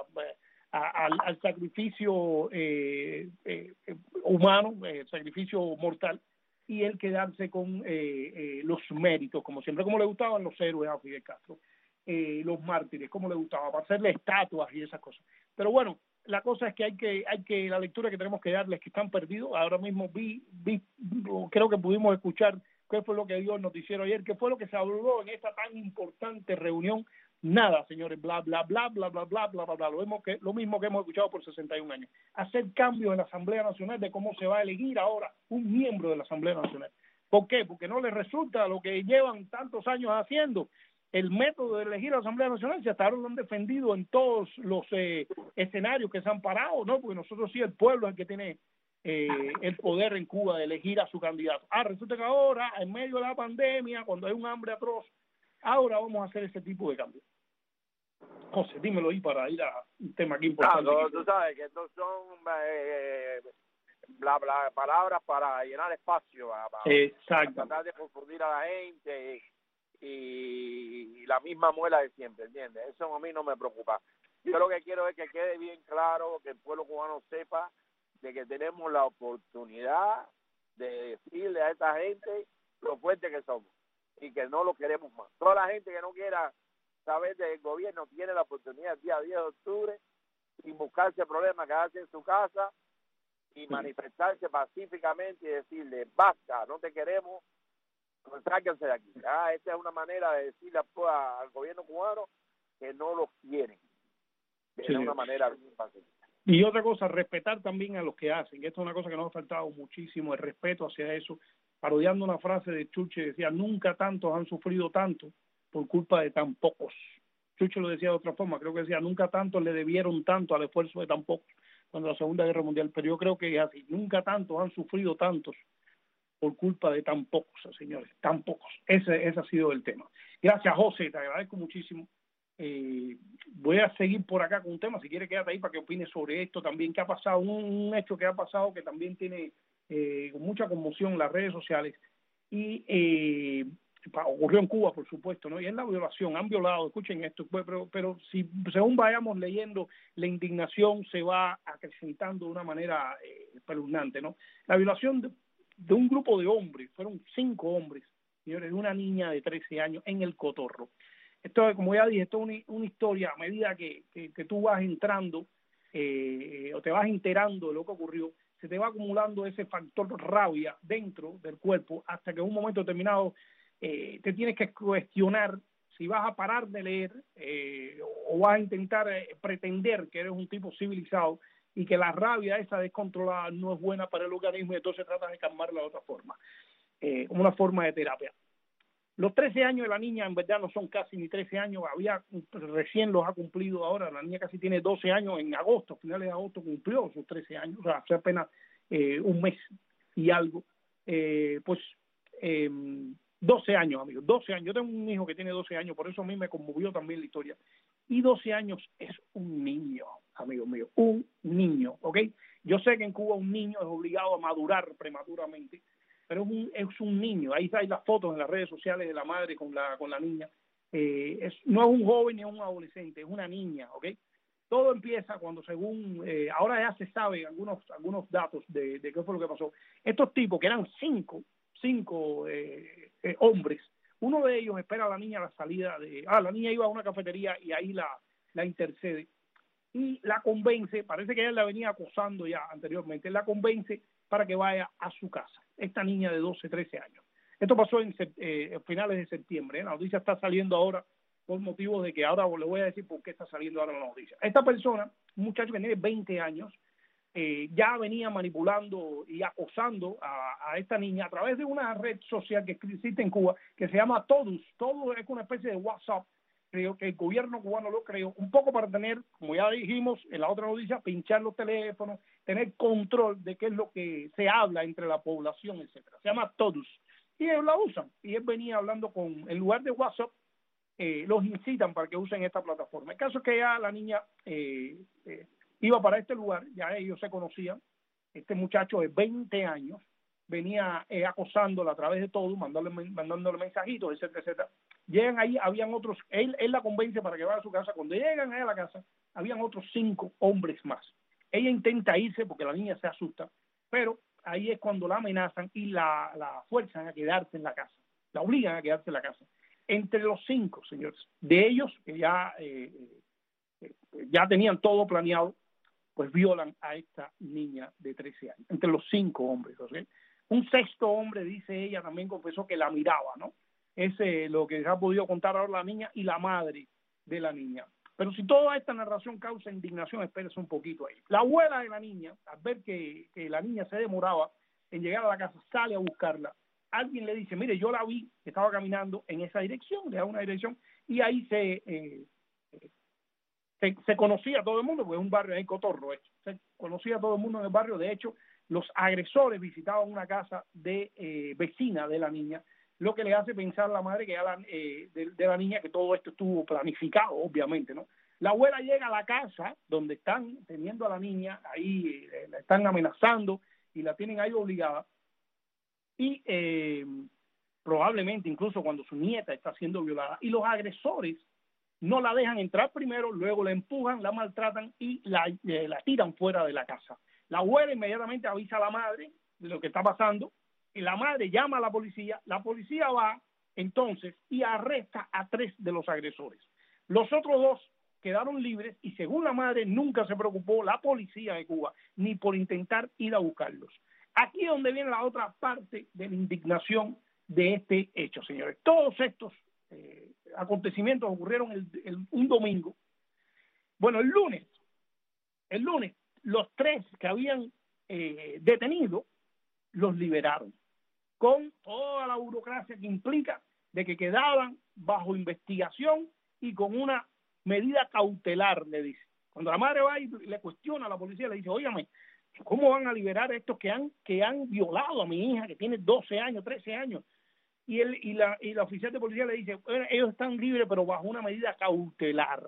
al sacrificio humano, sacrificio mortal, y él quedarse con los méritos, como siempre, como le gustaban los héroes a Fidel Castro, los mártires, como le gustaba, para hacerle estatuas y esas cosas. Pero bueno, la cosa es que hay que la lectura que tenemos que darles que están perdidos. Ahora mismo creo que pudimos escuchar qué fue lo que dio el noticiero ayer, qué fue lo que se habló en esta tan importante reunión. Nada, señores, bla, bla, bla, bla, bla, bla, bla, bla, bla, lo mismo que hemos escuchado por 61 años. Hacer cambios en la Asamblea Nacional de cómo se va a elegir ahora un miembro de la Asamblea Nacional. ¿Por qué? Porque no les resulta lo que llevan tantos años haciendo. El método de elegir a la Asamblea Nacional se hasta ahora lo han defendido en todos los escenarios que se han parado, ¿no? Porque nosotros sí, el pueblo es el que tiene el poder en Cuba de elegir a su candidato. Resulta que ahora, en medio de la pandemia, cuando hay un hambre atroz, ahora vamos a hacer ese tipo de cambios. José, dímelo ahí para ir a un tema aquí importante. Claro, tú sabes que estos son bla, bla, palabras para llenar espacio, para tratar de confundir a la gente y la misma muela de siempre, ¿entiendes? Eso a mí no me preocupa. Yo lo que quiero es que quede bien claro, que el pueblo cubano sepa de que tenemos la oportunidad de decirle a esta gente lo fuerte que somos y que no lo queremos más. Toda la gente que no quiera saber del gobierno tiene la oportunidad el día 10 de octubre sin buscarse problemas, quedarse en su casa y manifestarse pacíficamente y decirle basta, no te queremos, sáquense de aquí. Esta es una manera de decirle al gobierno cubano que no los quieren. Es una manera bien pacífica. Y otra cosa, respetar también a los que hacen, que esto es una cosa que nos ha faltado muchísimo, el respeto hacia eso, parodiando una frase de Churchill, decía, nunca tantos han sufrido tanto por culpa de tan pocos. Churchill lo decía de otra forma, creo que decía, nunca tantos le debieron tanto al esfuerzo de tan pocos cuando la Segunda Guerra Mundial, pero yo creo que es así, nunca tantos han sufrido tantos por culpa de tan pocos, señores, tan pocos. Ese ha sido el tema. Gracias, José, te agradezco muchísimo. Voy a seguir por acá con un tema, si quieres quédate ahí para que opines sobre esto también, que ha pasado, un hecho que ha pasado que también tiene mucha conmoción en las redes sociales y ocurrió en Cuba, por supuesto, ¿no? Y es la violación, han violado, escuchen esto, pero si según vayamos leyendo, la indignación se va acrecentando de una manera espeluznante, ¿no? La violación de un grupo de hombres, fueron 5 hombres, señores, de una niña de 13 años en el Cotorro. Esto, como ya dije, esto es una historia a medida que tú vas entrando o te vas enterando de lo que ocurrió, se te va acumulando ese factor rabia dentro del cuerpo hasta que en un momento determinado te tienes que cuestionar si vas a parar de leer o vas a intentar pretender que eres un tipo civilizado y que la rabia esa descontrolada no es buena para el organismo y entonces tratas de calmarla de otra forma, como una forma de terapia. Los 13 años de la niña en verdad no son casi ni 13 años, recién los ha cumplido ahora, la niña casi tiene 12 años en agosto, a finales de agosto cumplió sus 13 años, o sea, hace apenas un mes y algo, 12 años, amigos, 12 años. Yo tengo un hijo que tiene 12 años, por eso a mí me conmovió también la historia. Y 12 años es un niño, amigo mío, un niño, ¿ok? Yo sé que en Cuba un niño es obligado a madurar prematuramente, pero es un niño. Ahí hay las fotos en las redes sociales de la madre con la niña. No es un joven ni un adolescente, es una niña, ¿ok? Todo empieza cuando según, ahora ya se sabe algunos datos de qué fue lo que pasó. Estos tipos, que eran cinco hombres, uno de ellos espera a la niña a la salida la niña iba a una cafetería y ahí la intercede y la convence, parece que él la venía acosando ya anteriormente, la convence para que vaya a su casa, esta niña de 12, 13 años. Esto pasó en finales de septiembre, la noticia está saliendo ahora por motivos de que ahora le voy a decir por qué está saliendo ahora la noticia. Esta persona, un muchacho que tiene 20 años, ya venía manipulando y acosando a esta niña a través de una red social que existe en Cuba que se llama Todus. Todus es una especie de WhatsApp, creo que el gobierno cubano lo creó, un poco para tener, como ya dijimos en la otra noticia, pinchar los teléfonos, tener control de qué es lo que se habla entre la población, etcétera. Se llama Todus. Y ellos la usan. Y él venía hablando en lugar de WhatsApp, los incitan para que usen esta plataforma. El caso es que ya la niña iba para este lugar, ya ellos se conocían, este muchacho de 20 años venía acosándola a través de todo, mandándole mensajitos, etcétera, etcétera. Llegan ahí, habían otros, él la convence para que vaya a su casa. Cuando llegan a la casa, habían otros 5 hombres más. Ella intenta irse porque la niña se asusta, pero ahí es cuando la amenazan y la fuerzan a quedarse en la casa, la obligan a quedarse en la casa. Entre los 5, señores, de ellos que ya tenían todo planeado, pues violan a esta niña de 13 años, entre los 5 hombres, ¿okay? Un 6º hombre, dice ella, también confesó que la miraba, ¿no? Es lo que ha podido contar ahora la niña y la madre de la niña. Pero si toda esta narración causa indignación, espérese un poquito ahí. La abuela de la niña, al ver que la niña se demoraba en llegar a la casa, sale a buscarla. Alguien le dice, mire, yo la vi, estaba caminando en esa dirección, le da una dirección, y ahí se conocía a todo el mundo, porque es un barrio ahí Cotorro, se conocía a todo el mundo en el barrio. De hecho, los agresores visitaban una casa de vecina de la niña, lo que le hace pensar a la madre que de la niña que todo esto estuvo planificado, obviamente, ¿no? La abuela llega a la casa donde están teniendo a la niña, ahí la están amenazando y la tienen ahí obligada, y probablemente incluso cuando su nieta está siendo violada, y los agresores no la dejan entrar primero, luego la empujan, la maltratan y la tiran fuera de la casa. La abuela inmediatamente avisa a la madre de lo que está pasando, y la madre llama a la policía va entonces y arresta a 3 de los agresores. Los otros 2 quedaron libres y según la madre nunca se preocupó la policía de Cuba ni por intentar ir a buscarlos. Aquí es donde viene la otra parte de la indignación de este hecho, señores. Todos estos acontecimientos ocurrieron un domingo. Bueno, el lunes, los 3 que habían detenido los liberaron, con toda la burocracia que implica de que quedaban bajo investigación y con una medida cautelar, le dice. Cuando la madre va y le cuestiona a la policía, le dice, óigame, ¿Cómo van a liberar a estos que han violado a mi hija, que tiene 12 años, 13 años? Y la oficial de policía le dice, bueno, ellos están libres, pero bajo una medida cautelar.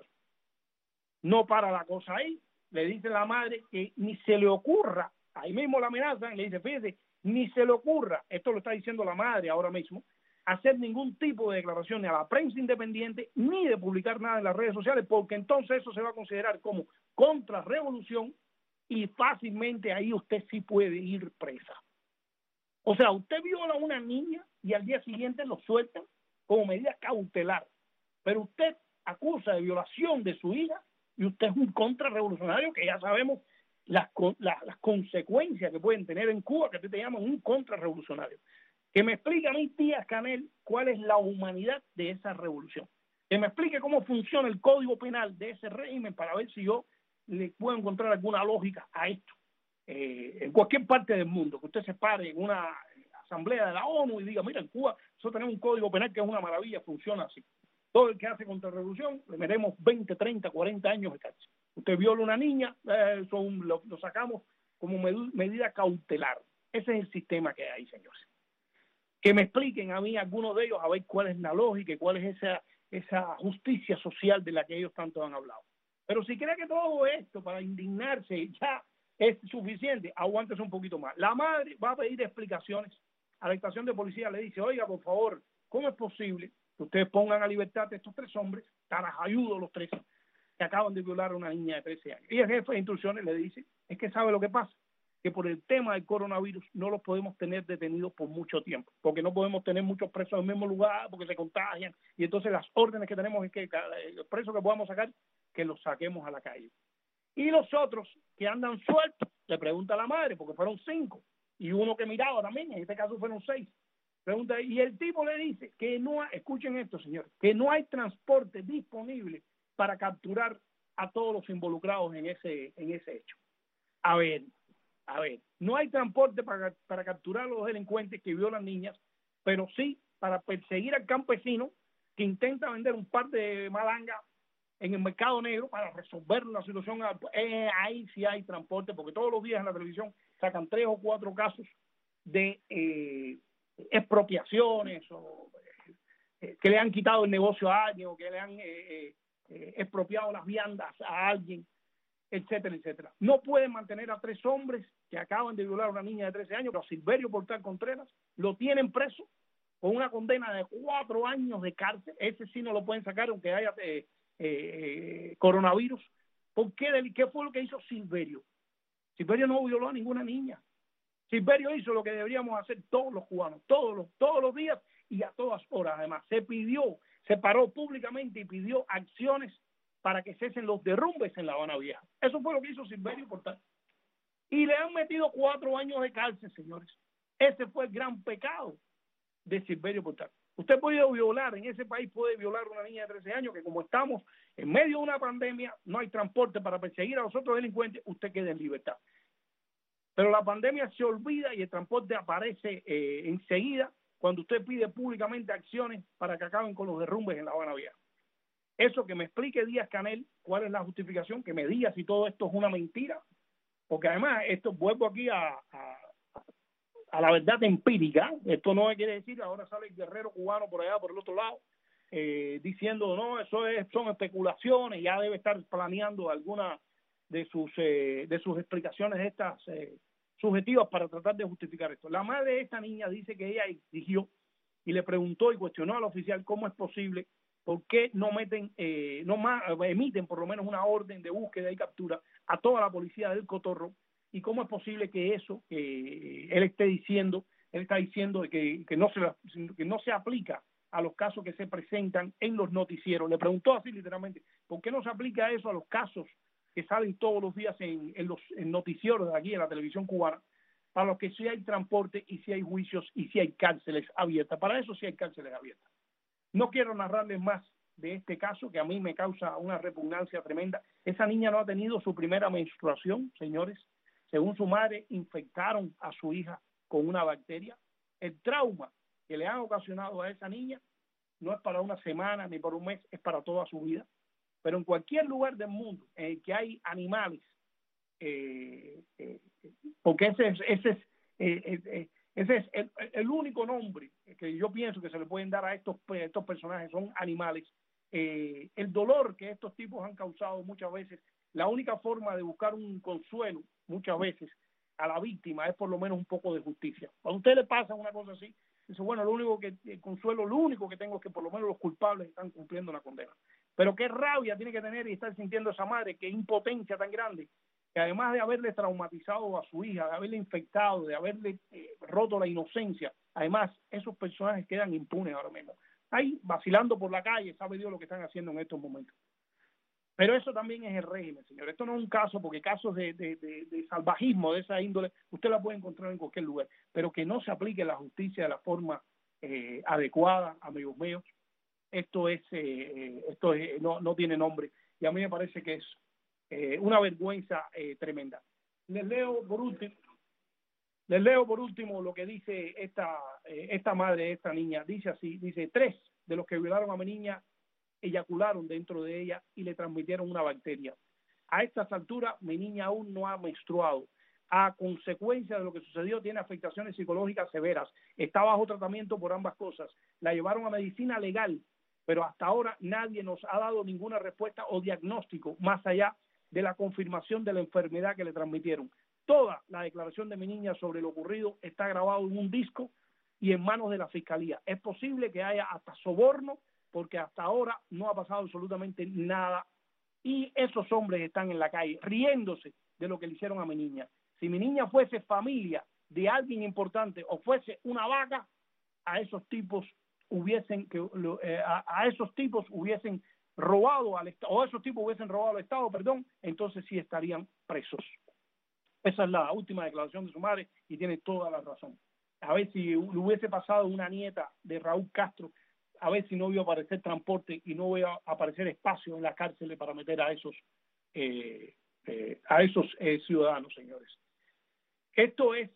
No para la cosa ahí. Le dice la madre que ni se le ocurra, ahí mismo la amenazan, le dice, fíjese, ni se le ocurra, esto lo está diciendo la madre ahora mismo, hacer ningún tipo de declaración ni a la prensa independiente, ni de publicar nada en las redes sociales, porque entonces eso se va a considerar como contrarrevolución y fácilmente ahí usted sí puede ir presa. O sea, usted viola a una niña y al día siguiente lo sueltan como medida cautelar, pero usted acusa de violación de su hija y usted es un contrarrevolucionario, que ya sabemos las consecuencias que pueden tener en Cuba, que te llaman un contrarrevolucionario. Que me explique a mí, Díaz-Canel, cuál es la humanidad de esa revolución. Que me explique cómo funciona el código penal de ese régimen para ver si yo le puedo encontrar alguna lógica a esto. En cualquier parte del mundo, que usted se pare en una asamblea de la ONU y diga, mira, en Cuba nosotros tenemos un código penal que es una maravilla, funciona así. Todo el que hace contrarrevolución le metemos 20, 30, 40 años de cárcel. Usted viola a una niña, lo sacamos como medida cautelar. Ese es el sistema que hay, señores. Que me expliquen a mí, algunos de ellos, a ver cuál es la lógica y cuál es esa justicia social de la que ellos tanto han hablado. Pero si cree que todo esto para indignarse ya es suficiente, aguántese un poquito más. La madre va a pedir explicaciones a la estación de policía, le dice, oiga, por favor, ¿cómo es posible que ustedes pongan a libertad a estos 3 hombres, tarajalludos los 3, que acaban de violar a una niña de 13 años? Y el jefe de instrucciones le dice, es que sabe lo que pasa, que por el tema del coronavirus no los podemos tener detenidos por mucho tiempo, porque no podemos tener muchos presos en el mismo lugar, porque se contagian, y entonces las órdenes que tenemos es que los presos que podamos sacar, que los saquemos a la calle. Y los otros que andan sueltos, le pregunta a la madre, porque fueron 5, y uno que miraba también, en este caso fueron 6. Pregunta, y el tipo le dice que no hay, escuchen esto, señores, que no hay transporte disponible para capturar a todos los involucrados en ese hecho. A ver, no hay transporte para capturar a los delincuentes que violan niñas, pero sí para perseguir al campesino que intenta vender un par de malangas en el mercado negro para resolver la situación. Ahí sí hay transporte, porque todos los días en la televisión sacan 3 o 4 casos de expropiaciones o que le han quitado el negocio a alguien o que le han expropiado las viandas a alguien, etcétera, etcétera. No pueden mantener a 3 hombres que acaban de violar a una niña de 13 años, pero a Silverio Portal Contreras lo tienen preso con una condena de 4 años de cárcel. Ese sí no lo pueden sacar aunque haya coronavirus. ¿Por qué? ¿Qué fue lo que hizo Silverio? Silverio no violó a ninguna niña. Silverio hizo lo que deberíamos hacer todos los cubanos, todos los días y a todas horas. Además, se paró públicamente y pidió acciones para que cesen los derrumbes en La Habana Vieja. Eso fue lo que hizo Silverio Portal. Y le han metido 4 años de cárcel, señores. Ese fue el gran pecado de Silverio Portal. Usted puede violar, en ese país puede violar a una niña de 13 años que como estamos en medio de una pandemia, no hay transporte para perseguir a los otros delincuentes, usted queda en libertad. Pero la pandemia se olvida y el transporte aparece enseguida cuando usted pide públicamente acciones para que acaben con los derrumbes en La Habana Vieja. Eso, que me explique Díaz-Canel cuál es la justificación, que me diga si todo esto es una mentira, porque además esto, vuelvo aquí a la verdad empírica. Esto no quiere decir, ahora sale el guerrero cubano por allá, por el otro lado, diciendo, no, son especulaciones, ya debe estar planeando alguna de sus explicaciones estas subjetivas para tratar de justificar esto. La madre de esta niña dice que ella exigió y le preguntó y cuestionó al oficial cómo es posible, por qué no emiten por lo menos una orden de búsqueda y captura a toda la policía del Cotorro, y cómo es posible que eso él está diciendo que no se aplica a los casos que se presentan en los noticieros. Le preguntó así literalmente, ¿por qué no se aplica eso a los casos que salen todos los días en los noticieros de aquí, en la televisión cubana, para los que sí hay transporte y sí hay juicios y sí hay cárceles abiertas? Para eso sí hay cárceles abiertas. No quiero narrarles más de este caso, que a mí me causa una repugnancia tremenda. Esa niña no ha tenido su primera menstruación, señores. Según su madre, infectaron a su hija con una bacteria. El trauma que le han ocasionado a esa niña no es para una semana ni por un mes, es para toda su vida. Pero en cualquier lugar del mundo en el que hay animales porque ese es el único nombre que yo pienso que se le pueden dar a estos personajes. Son animales. El dolor que estos tipos han causado muchas veces, la única forma de buscar un consuelo muchas veces a la víctima es por lo menos un poco de justicia. Cuando a usted le pasa una cosa así, dice, bueno, lo único que tengo es que por lo menos los culpables están cumpliendo una condena. Pero qué rabia tiene que tener y estar sintiendo esa madre, qué impotencia tan grande, que además de haberle traumatizado a su hija, de haberle infectado, de haberle roto la inocencia, además esos personajes quedan impunes ahora mismo. Ahí vacilando por la calle, sabe Dios lo que están haciendo en estos momentos. Pero eso también es el régimen, señor. Esto no es un caso, porque casos de salvajismo de esa índole usted la puede encontrar en cualquier lugar, pero que no se aplique la justicia de la forma adecuada, amigos míos. Esto no tiene nombre, y a mí me parece que es una vergüenza tremenda. Les leo por último lo que dice esta madre de esta niña. Dice así, dice: 3 de los que violaron a mi niña eyacularon dentro de ella y le transmitieron una bacteria. A estas alturas mi niña aún no ha menstruado. A consecuencia de lo que sucedió tiene afectaciones psicológicas severas. Está bajo tratamiento por ambas cosas. La llevaron a medicina legal, pero hasta ahora nadie nos ha dado ninguna respuesta o diagnóstico más allá de la confirmación de la enfermedad que le transmitieron. Toda la declaración de mi niña sobre lo ocurrido está grabado en un disco y en manos de la fiscalía. Es posible que haya hasta soborno, porque hasta ahora no ha pasado absolutamente nada y esos hombres están en la calle riéndose de lo que le hicieron a mi niña. Si mi niña fuese familia de alguien importante o fuese una vaca, a esos tipos hubiesen robado al Estado, o esos tipos hubiesen robado al Estado, entonces sí estarían presos. Esa es la última declaración de su madre y tiene toda la razón. A ver si le hubiese pasado una nieta de Raúl Castro, a ver si no iba a aparecer transporte y no iba a aparecer espacio en la cárcel para meter a esos ciudadanos, señores. Esto es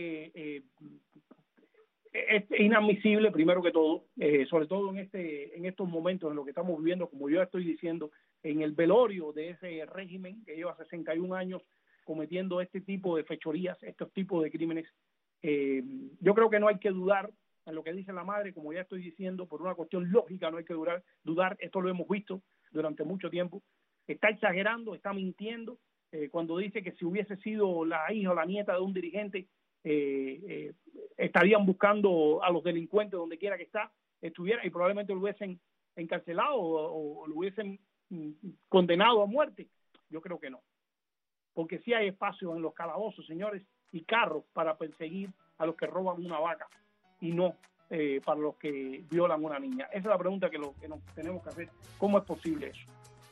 inadmisible, primero que todo, sobre todo en estos momentos en los que estamos viviendo, como yo estoy diciendo, en el velorio de ese régimen que lleva 61 años cometiendo este tipo de fechorías, estos tipos de crímenes. Yo creo que no hay que dudar en lo que dice la madre, como ya estoy diciendo, por una cuestión lógica no hay que dudar, esto lo hemos visto durante mucho tiempo. Está exagerando, está mintiendo, cuando dice que si hubiese sido la hija o la nieta de un dirigente, estarían buscando a los delincuentes donde quiera que estuviera y probablemente lo hubiesen encarcelado o lo hubiesen condenado a muerte. Yo creo que no, porque sí hay espacio en los calabozos, señores, y carros para perseguir a los que roban una vaca y no para los que violan a una niña. Esa es la pregunta que nos tenemos que hacer. ¿Cómo es posible eso?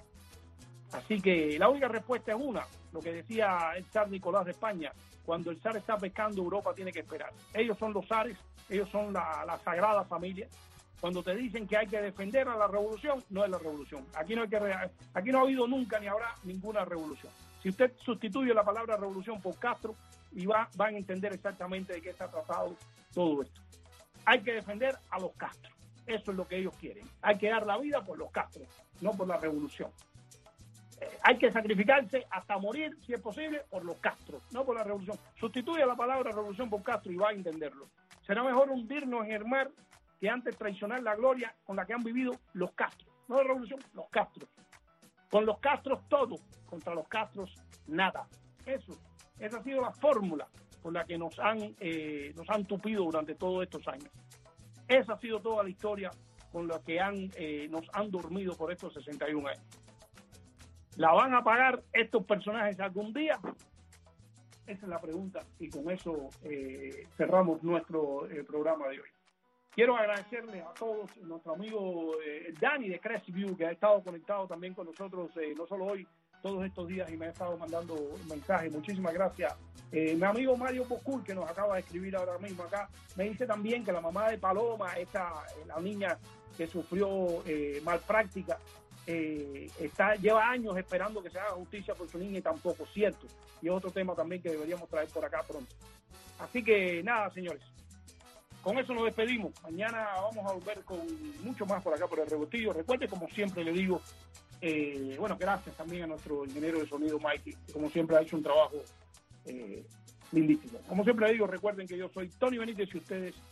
Así que la única respuesta es una, lo que decía el zar Nicolás de España: cuando el zar está pescando, Europa tiene que esperar. Ellos son los zares, ellos son la sagrada familia. Cuando te dicen que hay que defender a la revolución, no es la revolución. Aquí no ha habido nunca ni habrá ninguna revolución. Si usted sustituye la palabra revolución por Castro, y van a entender exactamente de qué está tratado todo esto. Hay que defender a los Castro. Eso es lo que ellos quieren. Hay que dar la vida por los Castro, no por la revolución. Hay que sacrificarse hasta morir, si es posible, por los Castro, no por la revolución. Sustituye la palabra revolución por Castro y va a entenderlo. Será mejor hundirnos en el mar que antes traicionar la gloria con la que han vivido los Castro. No la revolución, los Castro. Con los Castros todo, contra los Castros nada. Esa ha sido la fórmula con la que nos han tupido durante todos estos años. Esa ha sido toda la historia con la que nos han dormido por estos 61 años. ¿La van a pagar estos personajes algún día? Esa es la pregunta, y con eso cerramos nuestro programa de hoy. Quiero agradecerle a todos, nuestro amigo Dani de Crestview, que ha estado conectado también con nosotros, no solo hoy, todos estos días, y me ha estado mandando mensajes. Muchísimas gracias. Mi amigo Mario Bocul, que nos acaba de escribir ahora mismo acá, me dice también que la mamá de Paloma, la niña que sufrió malpráctica, lleva años esperando que se haga justicia por su niña, y tampoco, cierto. Y es otro tema también que deberíamos traer por acá pronto. Así que nada, señores, con eso nos despedimos. Mañana vamos a volver con mucho más por acá por el Revoltillo. Recuerde, como siempre le digo, Bueno, gracias también a nuestro ingeniero de sonido, Mikey, que como siempre ha hecho un trabajo lindísimo. Como siempre digo, recuerden que yo soy Tony Benítez y ustedes